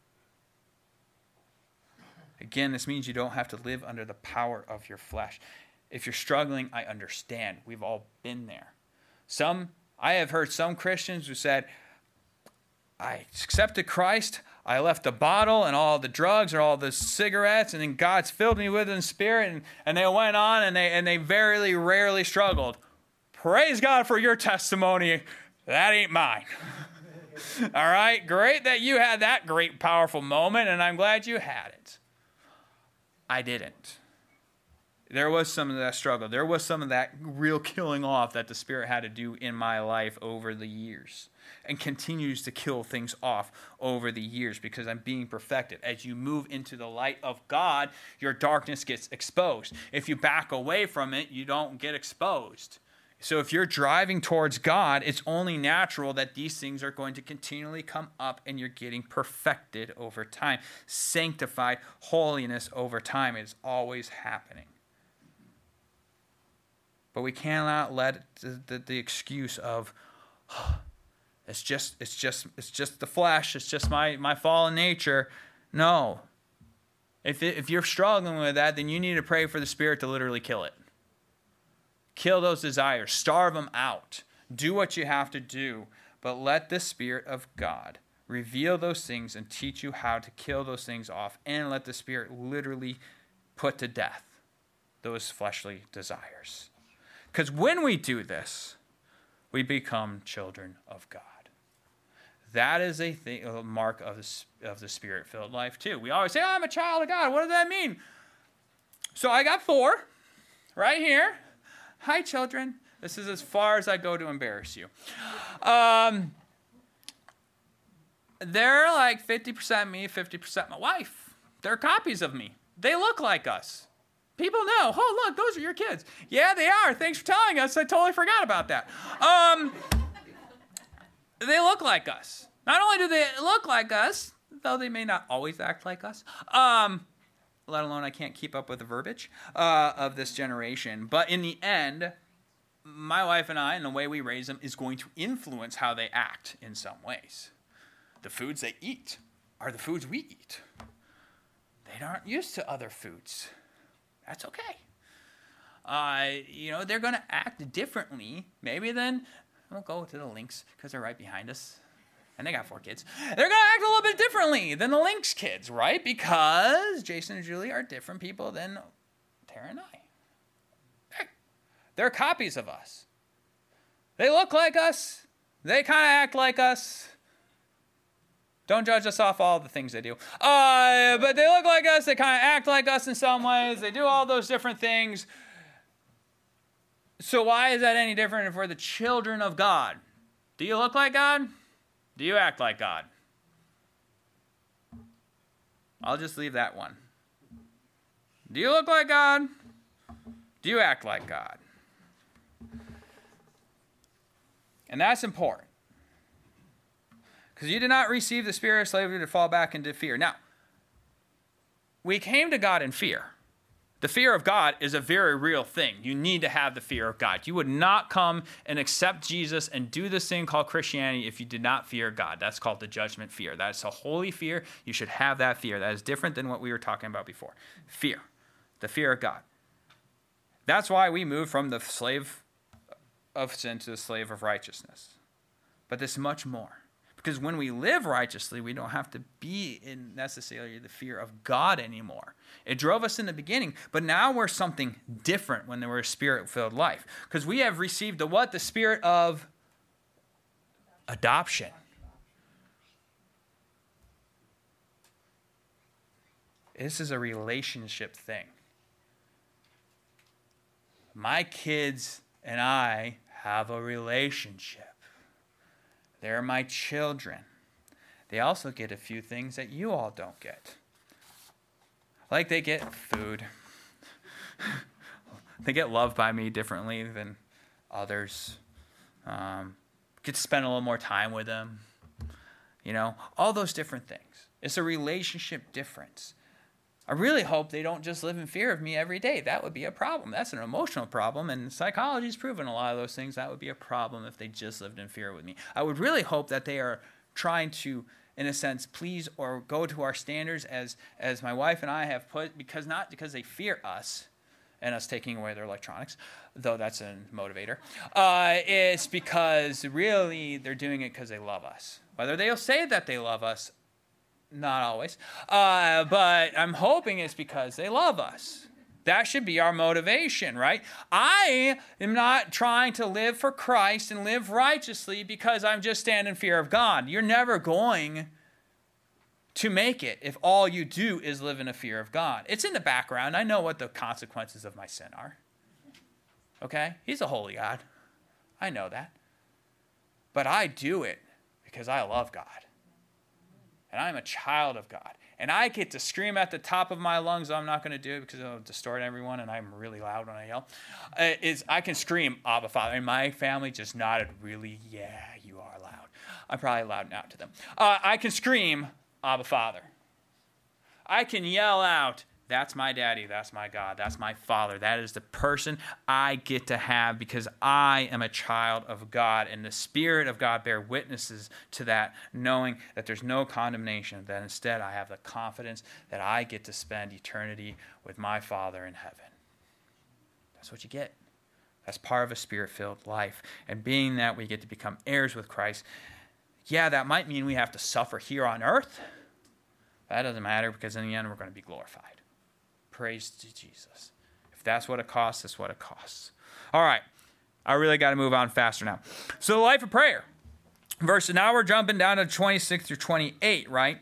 Again, this means you don't have to live under the power of your flesh. If you're struggling, I understand. We've all been there. I have heard some Christians who said, I accepted Christ, I left the bottle and all the drugs and all the cigarettes, and then God's filled me with the Spirit, and they went on and they very rarely struggled. Praise God for your testimony. That ain't mine. All right? Great that you had that great, powerful moment, and I'm glad you had it. I didn't. There was some of that struggle. There was some of that real killing off that the Spirit had to do in my life over the years and continues to kill things off over the years because I'm being perfected. As you move into the light of God, your darkness gets exposed. If you back away from it, you don't get exposed. So if you're driving towards God, it's only natural that these things are going to continually come up and you're getting perfected over time. Sanctified holiness over time is always happening. But we cannot let the excuse of, it's just the flesh, it's just my fallen nature. No. If you're struggling with that, then you need to pray for the Spirit to literally kill it. Kill those desires. Starve them out. Do what you have to do. But let the Spirit of God reveal those things and teach you how to kill those things off. And let the Spirit literally put to death those fleshly desires. Because when we do this, we become children of God. That is a mark of the Spirit-filled life too. We always say, I'm a child of God. What does that mean? So I got 4 right here. Hi, children. This is as far as I go to embarrass you. They're like 50% me, 50% my wife. They're copies of me. They look like us. People know. Oh, look, those are your kids. Yeah, they are. Thanks for telling us. I totally forgot about that. They look like us. Not only do they look like us, though they may not always act like us, let alone I can't keep up with the verbiage of this generation. But in the end, my wife and I, and the way we raise them, is going to influence how they act in some ways. The foods they eat are the foods we eat. They aren't used to other foods. That's okay. They're going to act differently. Maybe then, we'll go to the Lynx because they're right behind us. And they got 4 kids. They're going to act a little bit differently than the Lynx kids, right? Because Jason and Julie are different people than Tara and I. They're copies of us. They look like us. They kind of act like us. Don't judge us off all the things they do. But they look like us. They kind of act like us in some ways. They do all those different things. So why is that any different if we're the children of God? Do you look like God? Do you act like God? I'll just leave that one. Do you look like God? Do you act like God? And that's important. Because you did not receive the spirit of slavery to fall back into fear. Now, we came to God in fear. The fear of God is a very real thing. You need to have the fear of God. You would not come and accept Jesus and do this thing called Christianity if you did not fear God. That's called the judgment fear. That's a holy fear. You should have that fear. That is different than what we were talking about before. Fear. The fear of God. That's why we moved from the slave of sin to the slave of righteousness. But there's much more. Because when we live righteously, we don't have to be in necessarily the fear of God anymore. It drove us in the beginning, but now we're something different when we're a spirit-filled life. Because we have received the what? The spirit of adoption. This is a relationship thing. My kids and I have a relationship. They're my children. They also get a few things that you all don't get. Like they get food. They get loved by me differently than others. Get to spend a little more time with them. You know, all those different things. It's a relationship difference. I really hope they don't just live in fear of me every day. That would be a problem. That's an emotional problem, and psychology's proven a lot of those things. That would be a problem if they just lived in fear with me. I would really hope that they are trying to, in a sense, please or go to our standards as my wife and I have put, not because they fear us and us taking away their electronics, though that's a motivator. It's because really they're doing it because they love us. Whether they'll say that they love us, not always. But I'm hoping it's because they love us. That should be our motivation, right? I am not trying to live for Christ and live righteously because I'm just standing in fear of God. You're never going to make it if all you do is live in a fear of God. It's in the background. I know what the consequences of my sin are. Okay? He's a holy God. I know that. But I do it because I love God. And I'm a child of God. And I get to scream at the top of my lungs. I'm not going to do it because it'll distort everyone, and I'm really loud when I yell. I can scream, Abba, Father. And my family just nodded really, yeah, you are loud. I'm probably loud now to them. I can scream, Abba, Father. I can yell out, that's my daddy, that's my God, that's my Father. That is the person I get to have because I am a child of God. And the Spirit of God bear witnesses to that, knowing that there's no condemnation, that instead I have the confidence that I get to spend eternity with my Father in heaven. That's what you get. That's part of a Spirit-filled life. And being that we get to become heirs with Christ, yeah, that might mean we have to suffer here on earth. That doesn't matter because in the end we're going to be glorified. Praise to Jesus. If that's what it costs, that's what it costs. All right. I really got to move on faster now. So the life of prayer. Now we're jumping down to 26 through 28, right?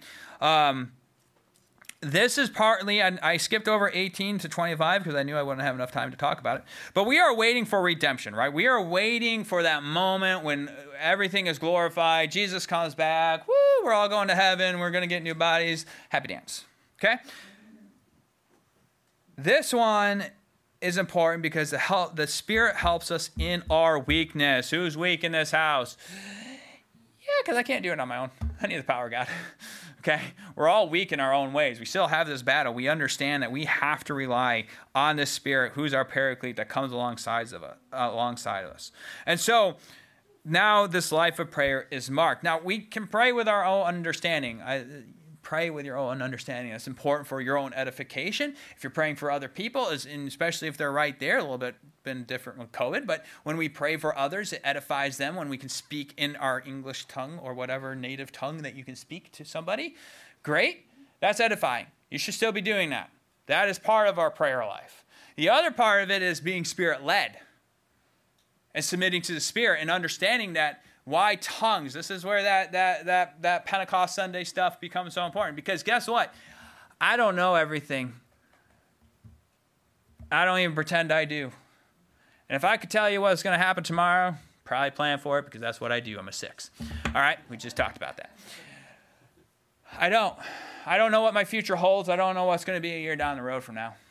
This is partly, and I skipped over 18 to 25 because I knew I wouldn't have enough time to talk about it. But we are waiting for redemption, right? We are waiting for that moment when everything is glorified. Jesus comes back. Woo, we're all going to heaven. We're going to get new bodies. Happy dance. Okay? This one is important because the Spirit helps us in our weakness. Who's weak in this house? Yeah, because I can't do it on my own. I need the power of God. Okay? We're all weak in our own ways. We still have this battle. We understand that we have to rely on the Spirit, who's our paraclete that comes alongside of us. And so now this life of prayer is marked. Now, we can pray with our own understanding. Pray with your own understanding. That's important for your own edification. If you're praying for other people, and especially if they're right there, a little bit been different with COVID, but when we pray for others, it edifies them when we can speak in our English tongue or whatever native tongue that you can speak to somebody. Great. That's edifying. You should still be doing that. That is part of our prayer life. The other part of it is being Spirit-led and submitting to the Spirit and understanding that. Why tongues? This is where that Pentecost Sunday stuff becomes so important. Because guess what? I don't know everything. I don't even pretend I do. And if I could tell you what's going to happen tomorrow, probably plan for it because that's what I do. I'm a 6. All right? We just talked about that. I don't know what my future holds. I don't know what's going to be a year down the road from now.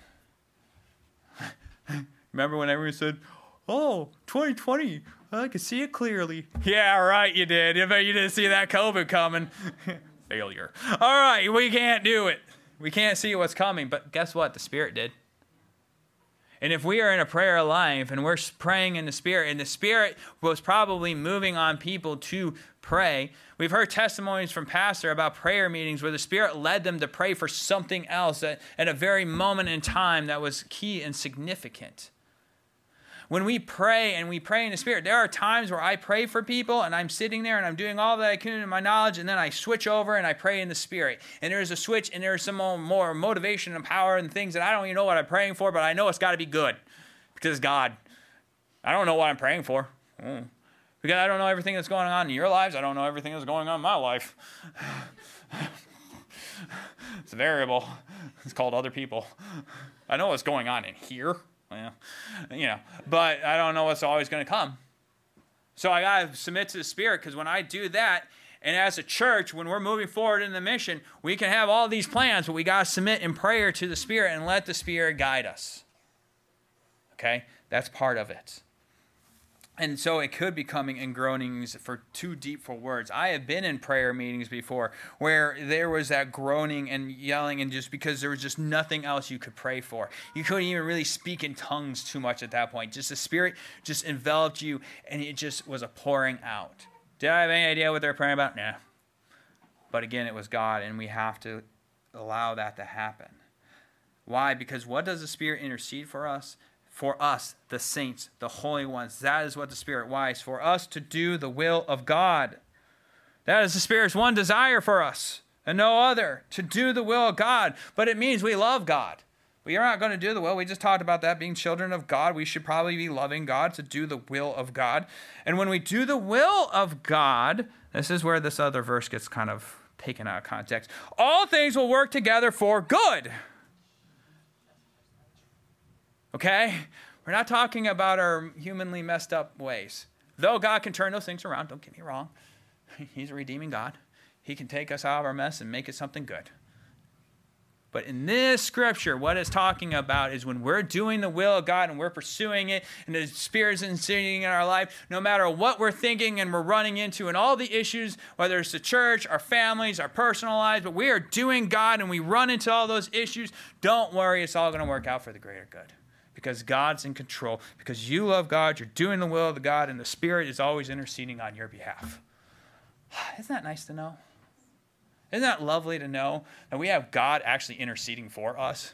Remember when everyone said, oh, 2020, I could see it clearly. Yeah, right, you did. I bet you didn't see that COVID coming. Failure. All right, we can't do it. We can't see what's coming, but guess what? The Spirit did. And if we are in a prayer life and we're praying in the Spirit, and the Spirit was probably moving on people to pray, we've heard testimonies from pastor about prayer meetings where the Spirit led them to pray for something else at a very moment in time that was key and significant. When we pray and we pray in the Spirit, there are times where I pray for people and I'm sitting there and I'm doing all that I can in my knowledge, and then I switch over and I pray in the Spirit. And there's a switch and there's some more motivation and power and things that I don't even know what I'm praying for, but I know it's got to be good because it's God. I don't know what I'm praying for. Because I don't know everything that's going on in your lives. I don't know everything that's going on in my life. It's a variable. It's called other people. I know what's going on in here. Well, but I don't know what's always going to come. So I got to submit to the Spirit, because when I do that, and as a church, when we're moving forward in the mission, we can have all these plans, but we got to submit in prayer to the Spirit and let the Spirit guide us. Okay? That's part of it. And so it could be coming in groanings for too deep for words. I have been in prayer meetings before where there was that groaning and yelling, and just because there was just nothing else you could pray for. You couldn't even really speak in tongues too much at that point. Just the Spirit just enveloped you, and it just was a pouring out. Did I have any idea what they were praying about? Nah. But again, it was God, and we have to allow that to happen. Why? Because what does the Spirit intercede for us? For us, the saints, the holy ones. That is what the Spirit wants. For us to do the will of God. That is the Spirit's one desire for us, and no other, to do the will of God. But it means we love God. We are not going to do the will. We just talked about that, being children of God. We should probably be loving God to do the will of God. And when we do the will of God, this is where this other verse gets kind of taken out of context. All things will work together for good. Okay? We're not talking about our humanly messed up ways. Though God can turn those things around, don't get me wrong. He's a redeeming God. He can take us out of our mess and make it something good. But in this scripture, what it's talking about is when we're doing the will of God and we're pursuing it, and the Spirit's insinuating in our life, no matter what we're thinking and we're running into, and all the issues, whether it's the church, our families, our personal lives, but we are doing God and we run into all those issues, don't worry, it's all going to work out for the greater good. Because God's in control. Because you love God, you're doing the will of God, and the Spirit is always interceding on your behalf. Isn't that nice to know? Isn't that lovely to know that we have God actually interceding for us?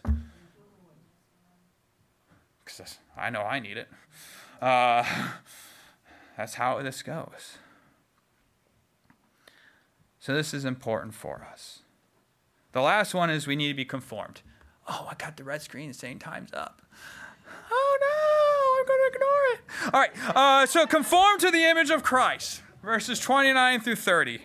Because I know I need it. That's how this goes. So this is important for us. The last one is we need to be conformed. Oh, I got the red screen saying time's up. Oh, no, I'm going to ignore it. All right, so conform to the image of Christ, verses 29 through 30.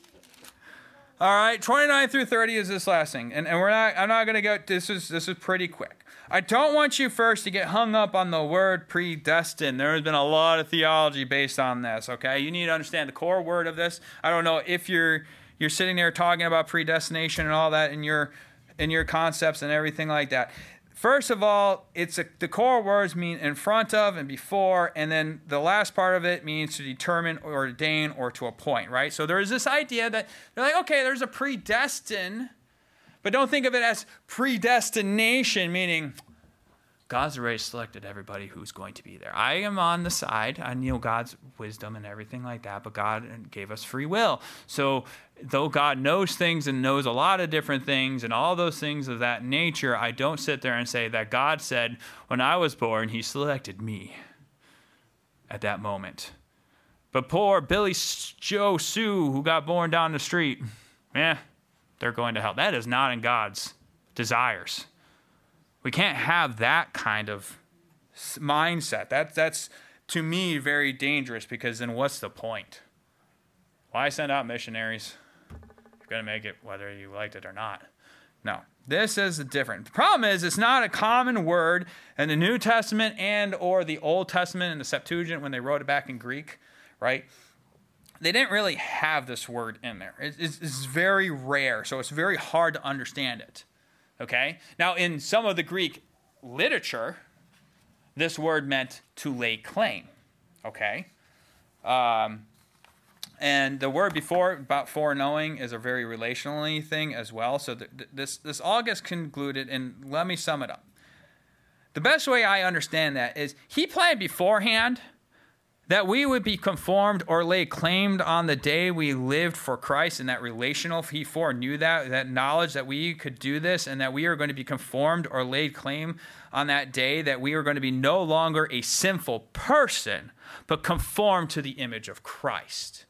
All right, 29 through 30 is this last thing, and I'm not going to go, this is pretty quick. I don't want you first to get hung up on the word predestined. There has been a lot of theology based on this, okay? You need to understand the core word of this. I don't know if you're sitting there talking about predestination and all that in your concepts and everything like that. First of all, the core words mean in front of and before, and then the last part of it means to determine or ordain or to appoint, right? So there is this idea that they're like, okay, there's a predestined, but don't think of it as predestination, meaning God's already selected everybody who's going to be there. I am on the side. I know God's wisdom and everything like that, but God gave us free will. So though God knows things and knows a lot of different things and all those things of that nature, I don't sit there and say that God said, when I was born, he selected me at that moment. But poor Billy Joe Sue, who got born down the street, they're going to hell. That is not in God's desires. We can't have that kind of mindset. That's to me, very dangerous, because then what's the point? Why send out missionaries? You're going to make it whether you liked it or not. No, this is different. The problem is it's not a common word in the New Testament and or the Old Testament in the Septuagint when they wrote it back in Greek, right? They didn't really have this word in there. It's very rare, so it's very hard to understand it. Okay? Now, in some of the Greek literature, this word meant to lay claim. Okay? And the word before, about foreknowing, is a very relationally thing as well. So this all gets concluded, and let me sum it up. The best way I understand that is he planned beforehand that we would be conformed or laid claimed on the day we lived for Christ, and that relational, he foreknew that knowledge that we could do this, and that we are going to be conformed or laid claim on that day, that we are going to be no longer a sinful person, but conformed to the image of Christ.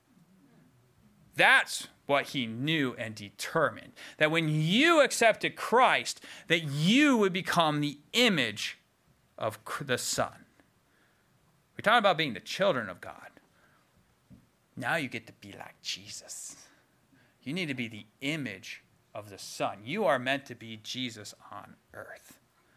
That's what he knew and determined. That when you accepted Christ, that you would become the image of the Son. We're talking about being the children of God. Now you get to be like Jesus. You need to be the image of the Son. You are meant to be Jesus on earth.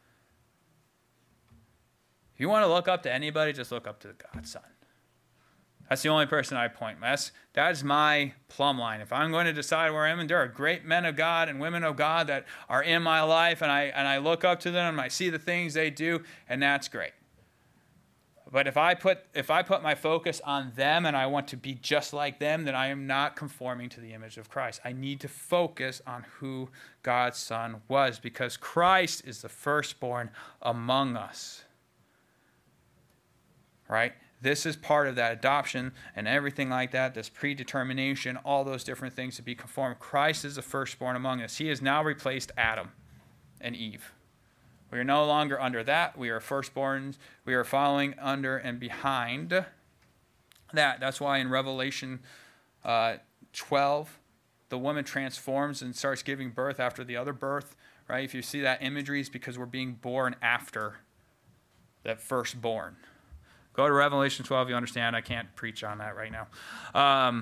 If you want to look up to anybody, just look up to God's Son. That's the only person I point. That is my plumb line. If I'm going to decide where I am, and there are great men of God and women of God that are in my life, and I look up to them, and I see the things they do, and that's great. But if I put my focus on them and I want to be just like them, then I am not conforming to the image of Christ. I need to focus on who God's Son was, because Christ is the firstborn among us. Right? This is part of that adoption and everything like that, this predetermination, all those different things to be conformed. Christ is the firstborn among us. He has now replaced Adam and Eve. We are no longer under that. We are firstborns. We are following under and behind that. That's why in Revelation 12, the woman transforms and starts giving birth after the other birth. Right? If you see that imagery, it's because we're being born after that firstborn. Go to Revelation 12, you understand. I can't preach on that right now.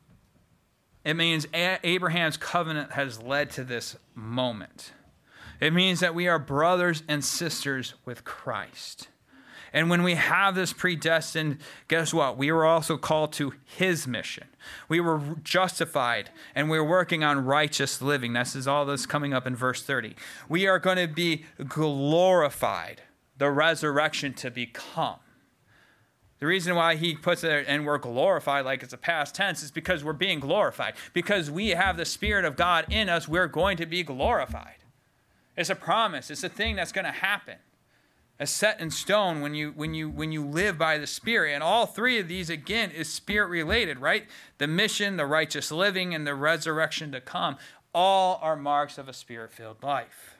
It means Abraham's covenant has led to this moment. It means that we are brothers and sisters with Christ. And when we have this predestined, guess what? We were also called to his mission. We were justified, and we're working on righteous living. This is all this coming up in verse 30. We are going to be glorified, the resurrection to become. The reason why he puts it there, and we're glorified like it's a past tense, is because we're being glorified. Because we have the Spirit of God in us, we're going to be glorified. It's a promise. It's a thing that's going to happen. It's set in stone when you live by the Spirit. And all three of these, again, is Spirit related, right? The mission, the righteous living, and the resurrection to come, all are marks of a Spirit-filled life.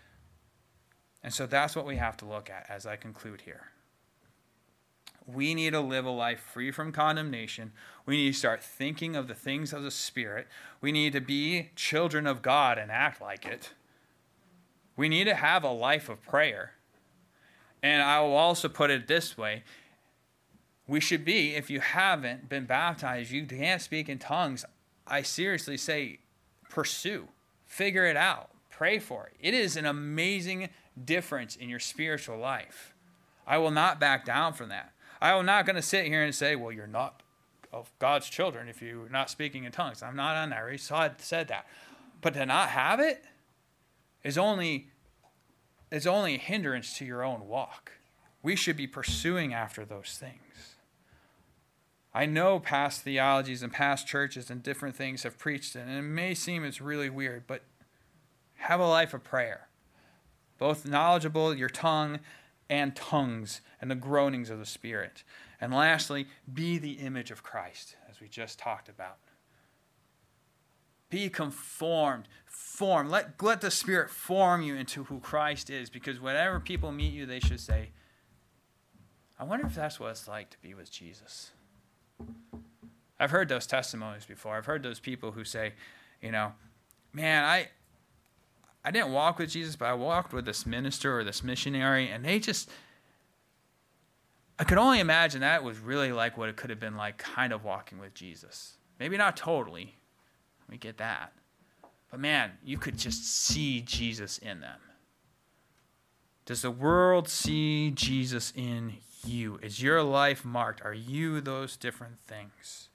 And so that's what we have to look at as I conclude here. We need to live a life free from condemnation. We need to start thinking of the things of the Spirit. We need to be children of God and act like it. We need to have a life of prayer. And I will also put it this way. We should be, if you haven't been baptized, you can't speak in tongues, I seriously say, pursue. Figure it out. Pray for it. It is an amazing difference in your spiritual life. I will not back down from that. I am not going to sit here and say, well, you're not of God's children if you're not speaking in tongues. I'm not on that. I already said that. But to not have it is only a hindrance to your own walk. We should be pursuing after those things. I know past theologies and past churches and different things have preached it, and it may seem it's really weird, but have a life of prayer. Both knowledgeable, your tongue, and tongues, and the groanings of the Spirit. And lastly, be the image of Christ, as we just talked about. Be conformed. Let the Spirit form you into who Christ is, because whenever people meet you, they should say, I wonder if that's what it's like to be with Jesus. I've heard those testimonies before. I've heard those people who say, man, I didn't walk with Jesus, but I walked with this minister or this missionary, and I could only imagine that was really like what it could have been like kind of walking with Jesus. Maybe not totally. We get that. But man, you could just see Jesus in them. Does the world see Jesus in you? Is your life marked? Are you those different things?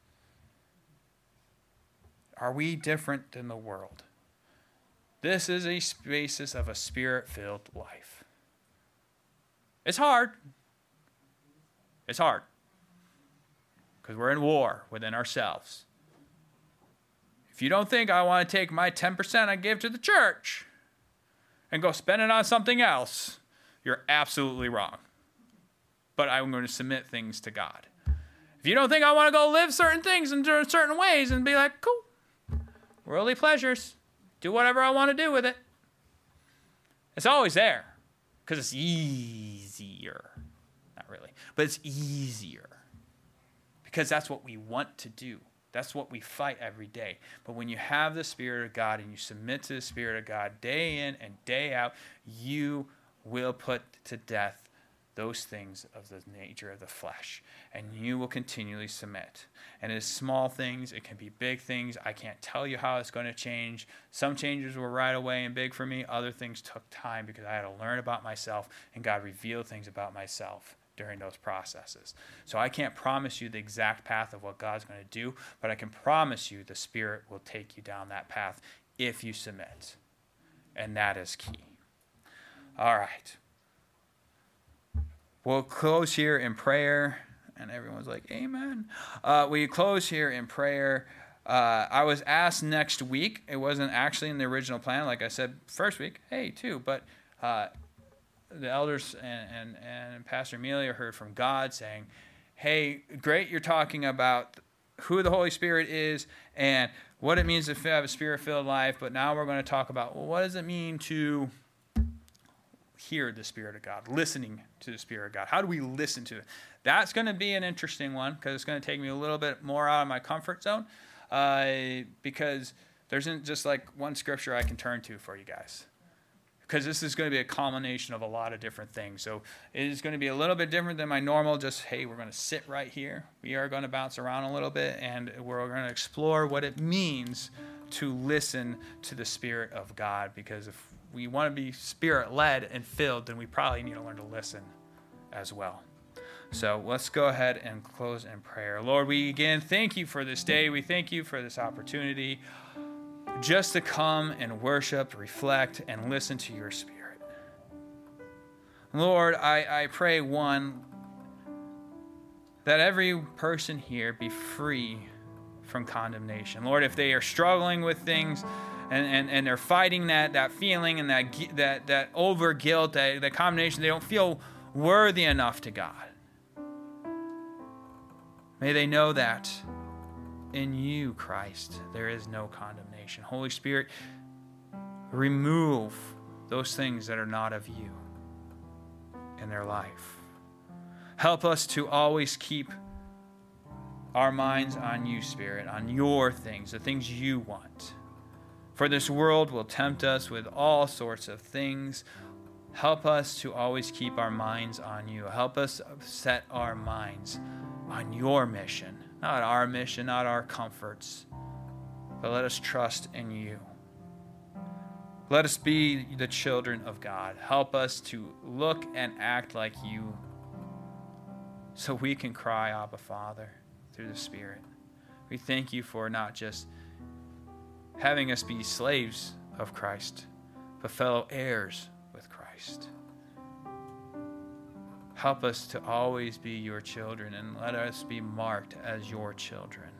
Are we different than the world? This is a basis of a Spirit-filled life. It's hard. It's hard. because we're in war within ourselves. If you don't think I want to take my 10% I give to the church and go spend it on something else, you're absolutely wrong. But I'm going to submit things to God. If you don't think I want to go live certain things in certain ways and be like, cool, worldly pleasures, do whatever I want to do with it, it's always there because it's easier. Not really, but it's easier because that's what we want to do. That's what we fight every day. But when you have the Spirit of God and you submit to the Spirit of God day in and day out, you will put to death those things of the nature of the flesh, and you will continually submit. And it's small things, it can be big things. I can't tell you how it's going to change. Some changes were right away and big for me. Other things took time because I had to learn about myself, and God revealed things about myself during those processes. So I can't promise you the exact path of what God's going to do, but I can promise you the Spirit will take you down that path if you submit. And that is key. All right. We'll close here in prayer, and everyone's like, amen. We close here in prayer. I was asked next week. It wasn't actually in the original plan. Like I said, first week, hey, too. But the elders and Pastor Amelia heard from God saying, hey, great, you're talking about who the Holy Spirit is and what it means to have a Spirit-filled life. But now we're going to talk about, well, what does it mean to hear the Spirit of God, listening to the Spirit of God? How do we listen to it? That's going to be an interesting one because it's going to take me a little bit more out of my comfort zone because there isn't just like one scripture I can turn to for you guys, because this is going to be a culmination of a lot of different things. So it is going to be a little bit different than my normal just, hey, we're going to sit right here. We are going to bounce around a little bit, and we're going to explore what it means to listen to the Spirit of God, because if we want to be Spirit-led and filled, then we probably need to learn to listen as well. So let's go ahead and close in prayer. Lord, we again thank you for this day. We thank you for this opportunity just to come and worship, reflect, and listen to your Spirit. Lord, I pray, one, that every person here be free from condemnation. Lord, if they are struggling with things and they're fighting that feeling and that over guilt, that condemnation, they don't feel worthy enough to God. May they know that in you, Christ, there is no condemnation. Holy Spirit, remove those things that are not of you in their life. Help us to always keep our minds on you, Spirit, on your things, the things you want. For this world will tempt us with all sorts of things. Help us to always keep our minds on you. Help us set our minds on your mission, not our mission, not our comforts, but let us trust in you. Let us be the children of God. Help us to look and act like you so we can cry, Abba, Father, through the Spirit. We thank you for not just having us be slaves of Christ, but fellow heirs with Christ. Help us to always be your children, and let us be marked as your children.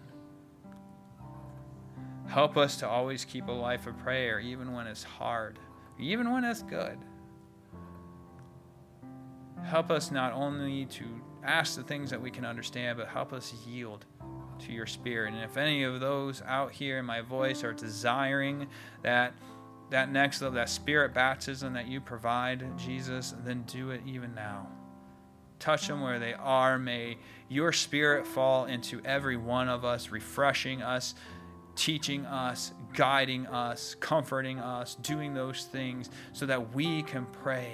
Help us to always keep a life of prayer, even when it's hard, even when it's good. Help us not only to ask the things that we can understand, but help us yield to your Spirit. And if any of those out here in my voice are desiring that next level, that Spirit baptism that you provide, Jesus, then do it even now. Touch them where they are. May your Spirit fall into every one of us, refreshing us, teaching us, guiding us, comforting us, doing those things so that we can pray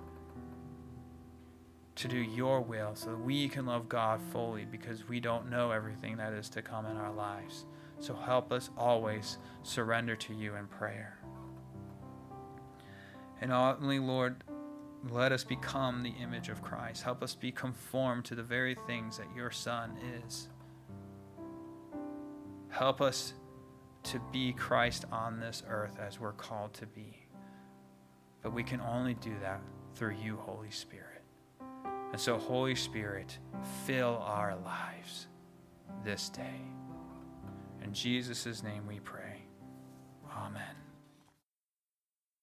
to do your will, so that we can love God fully, because we don't know everything that is to come in our lives. So help us always surrender to you in prayer. And ultimately, Lord, let us become the image of Christ. Help us be conformed to the very things that your Son is. Help us to be Christ on this earth as we're called to be. But we can only do that through you, Holy Spirit. And so, Holy Spirit, fill our lives. this day. In Jesus' name we pray. Amen.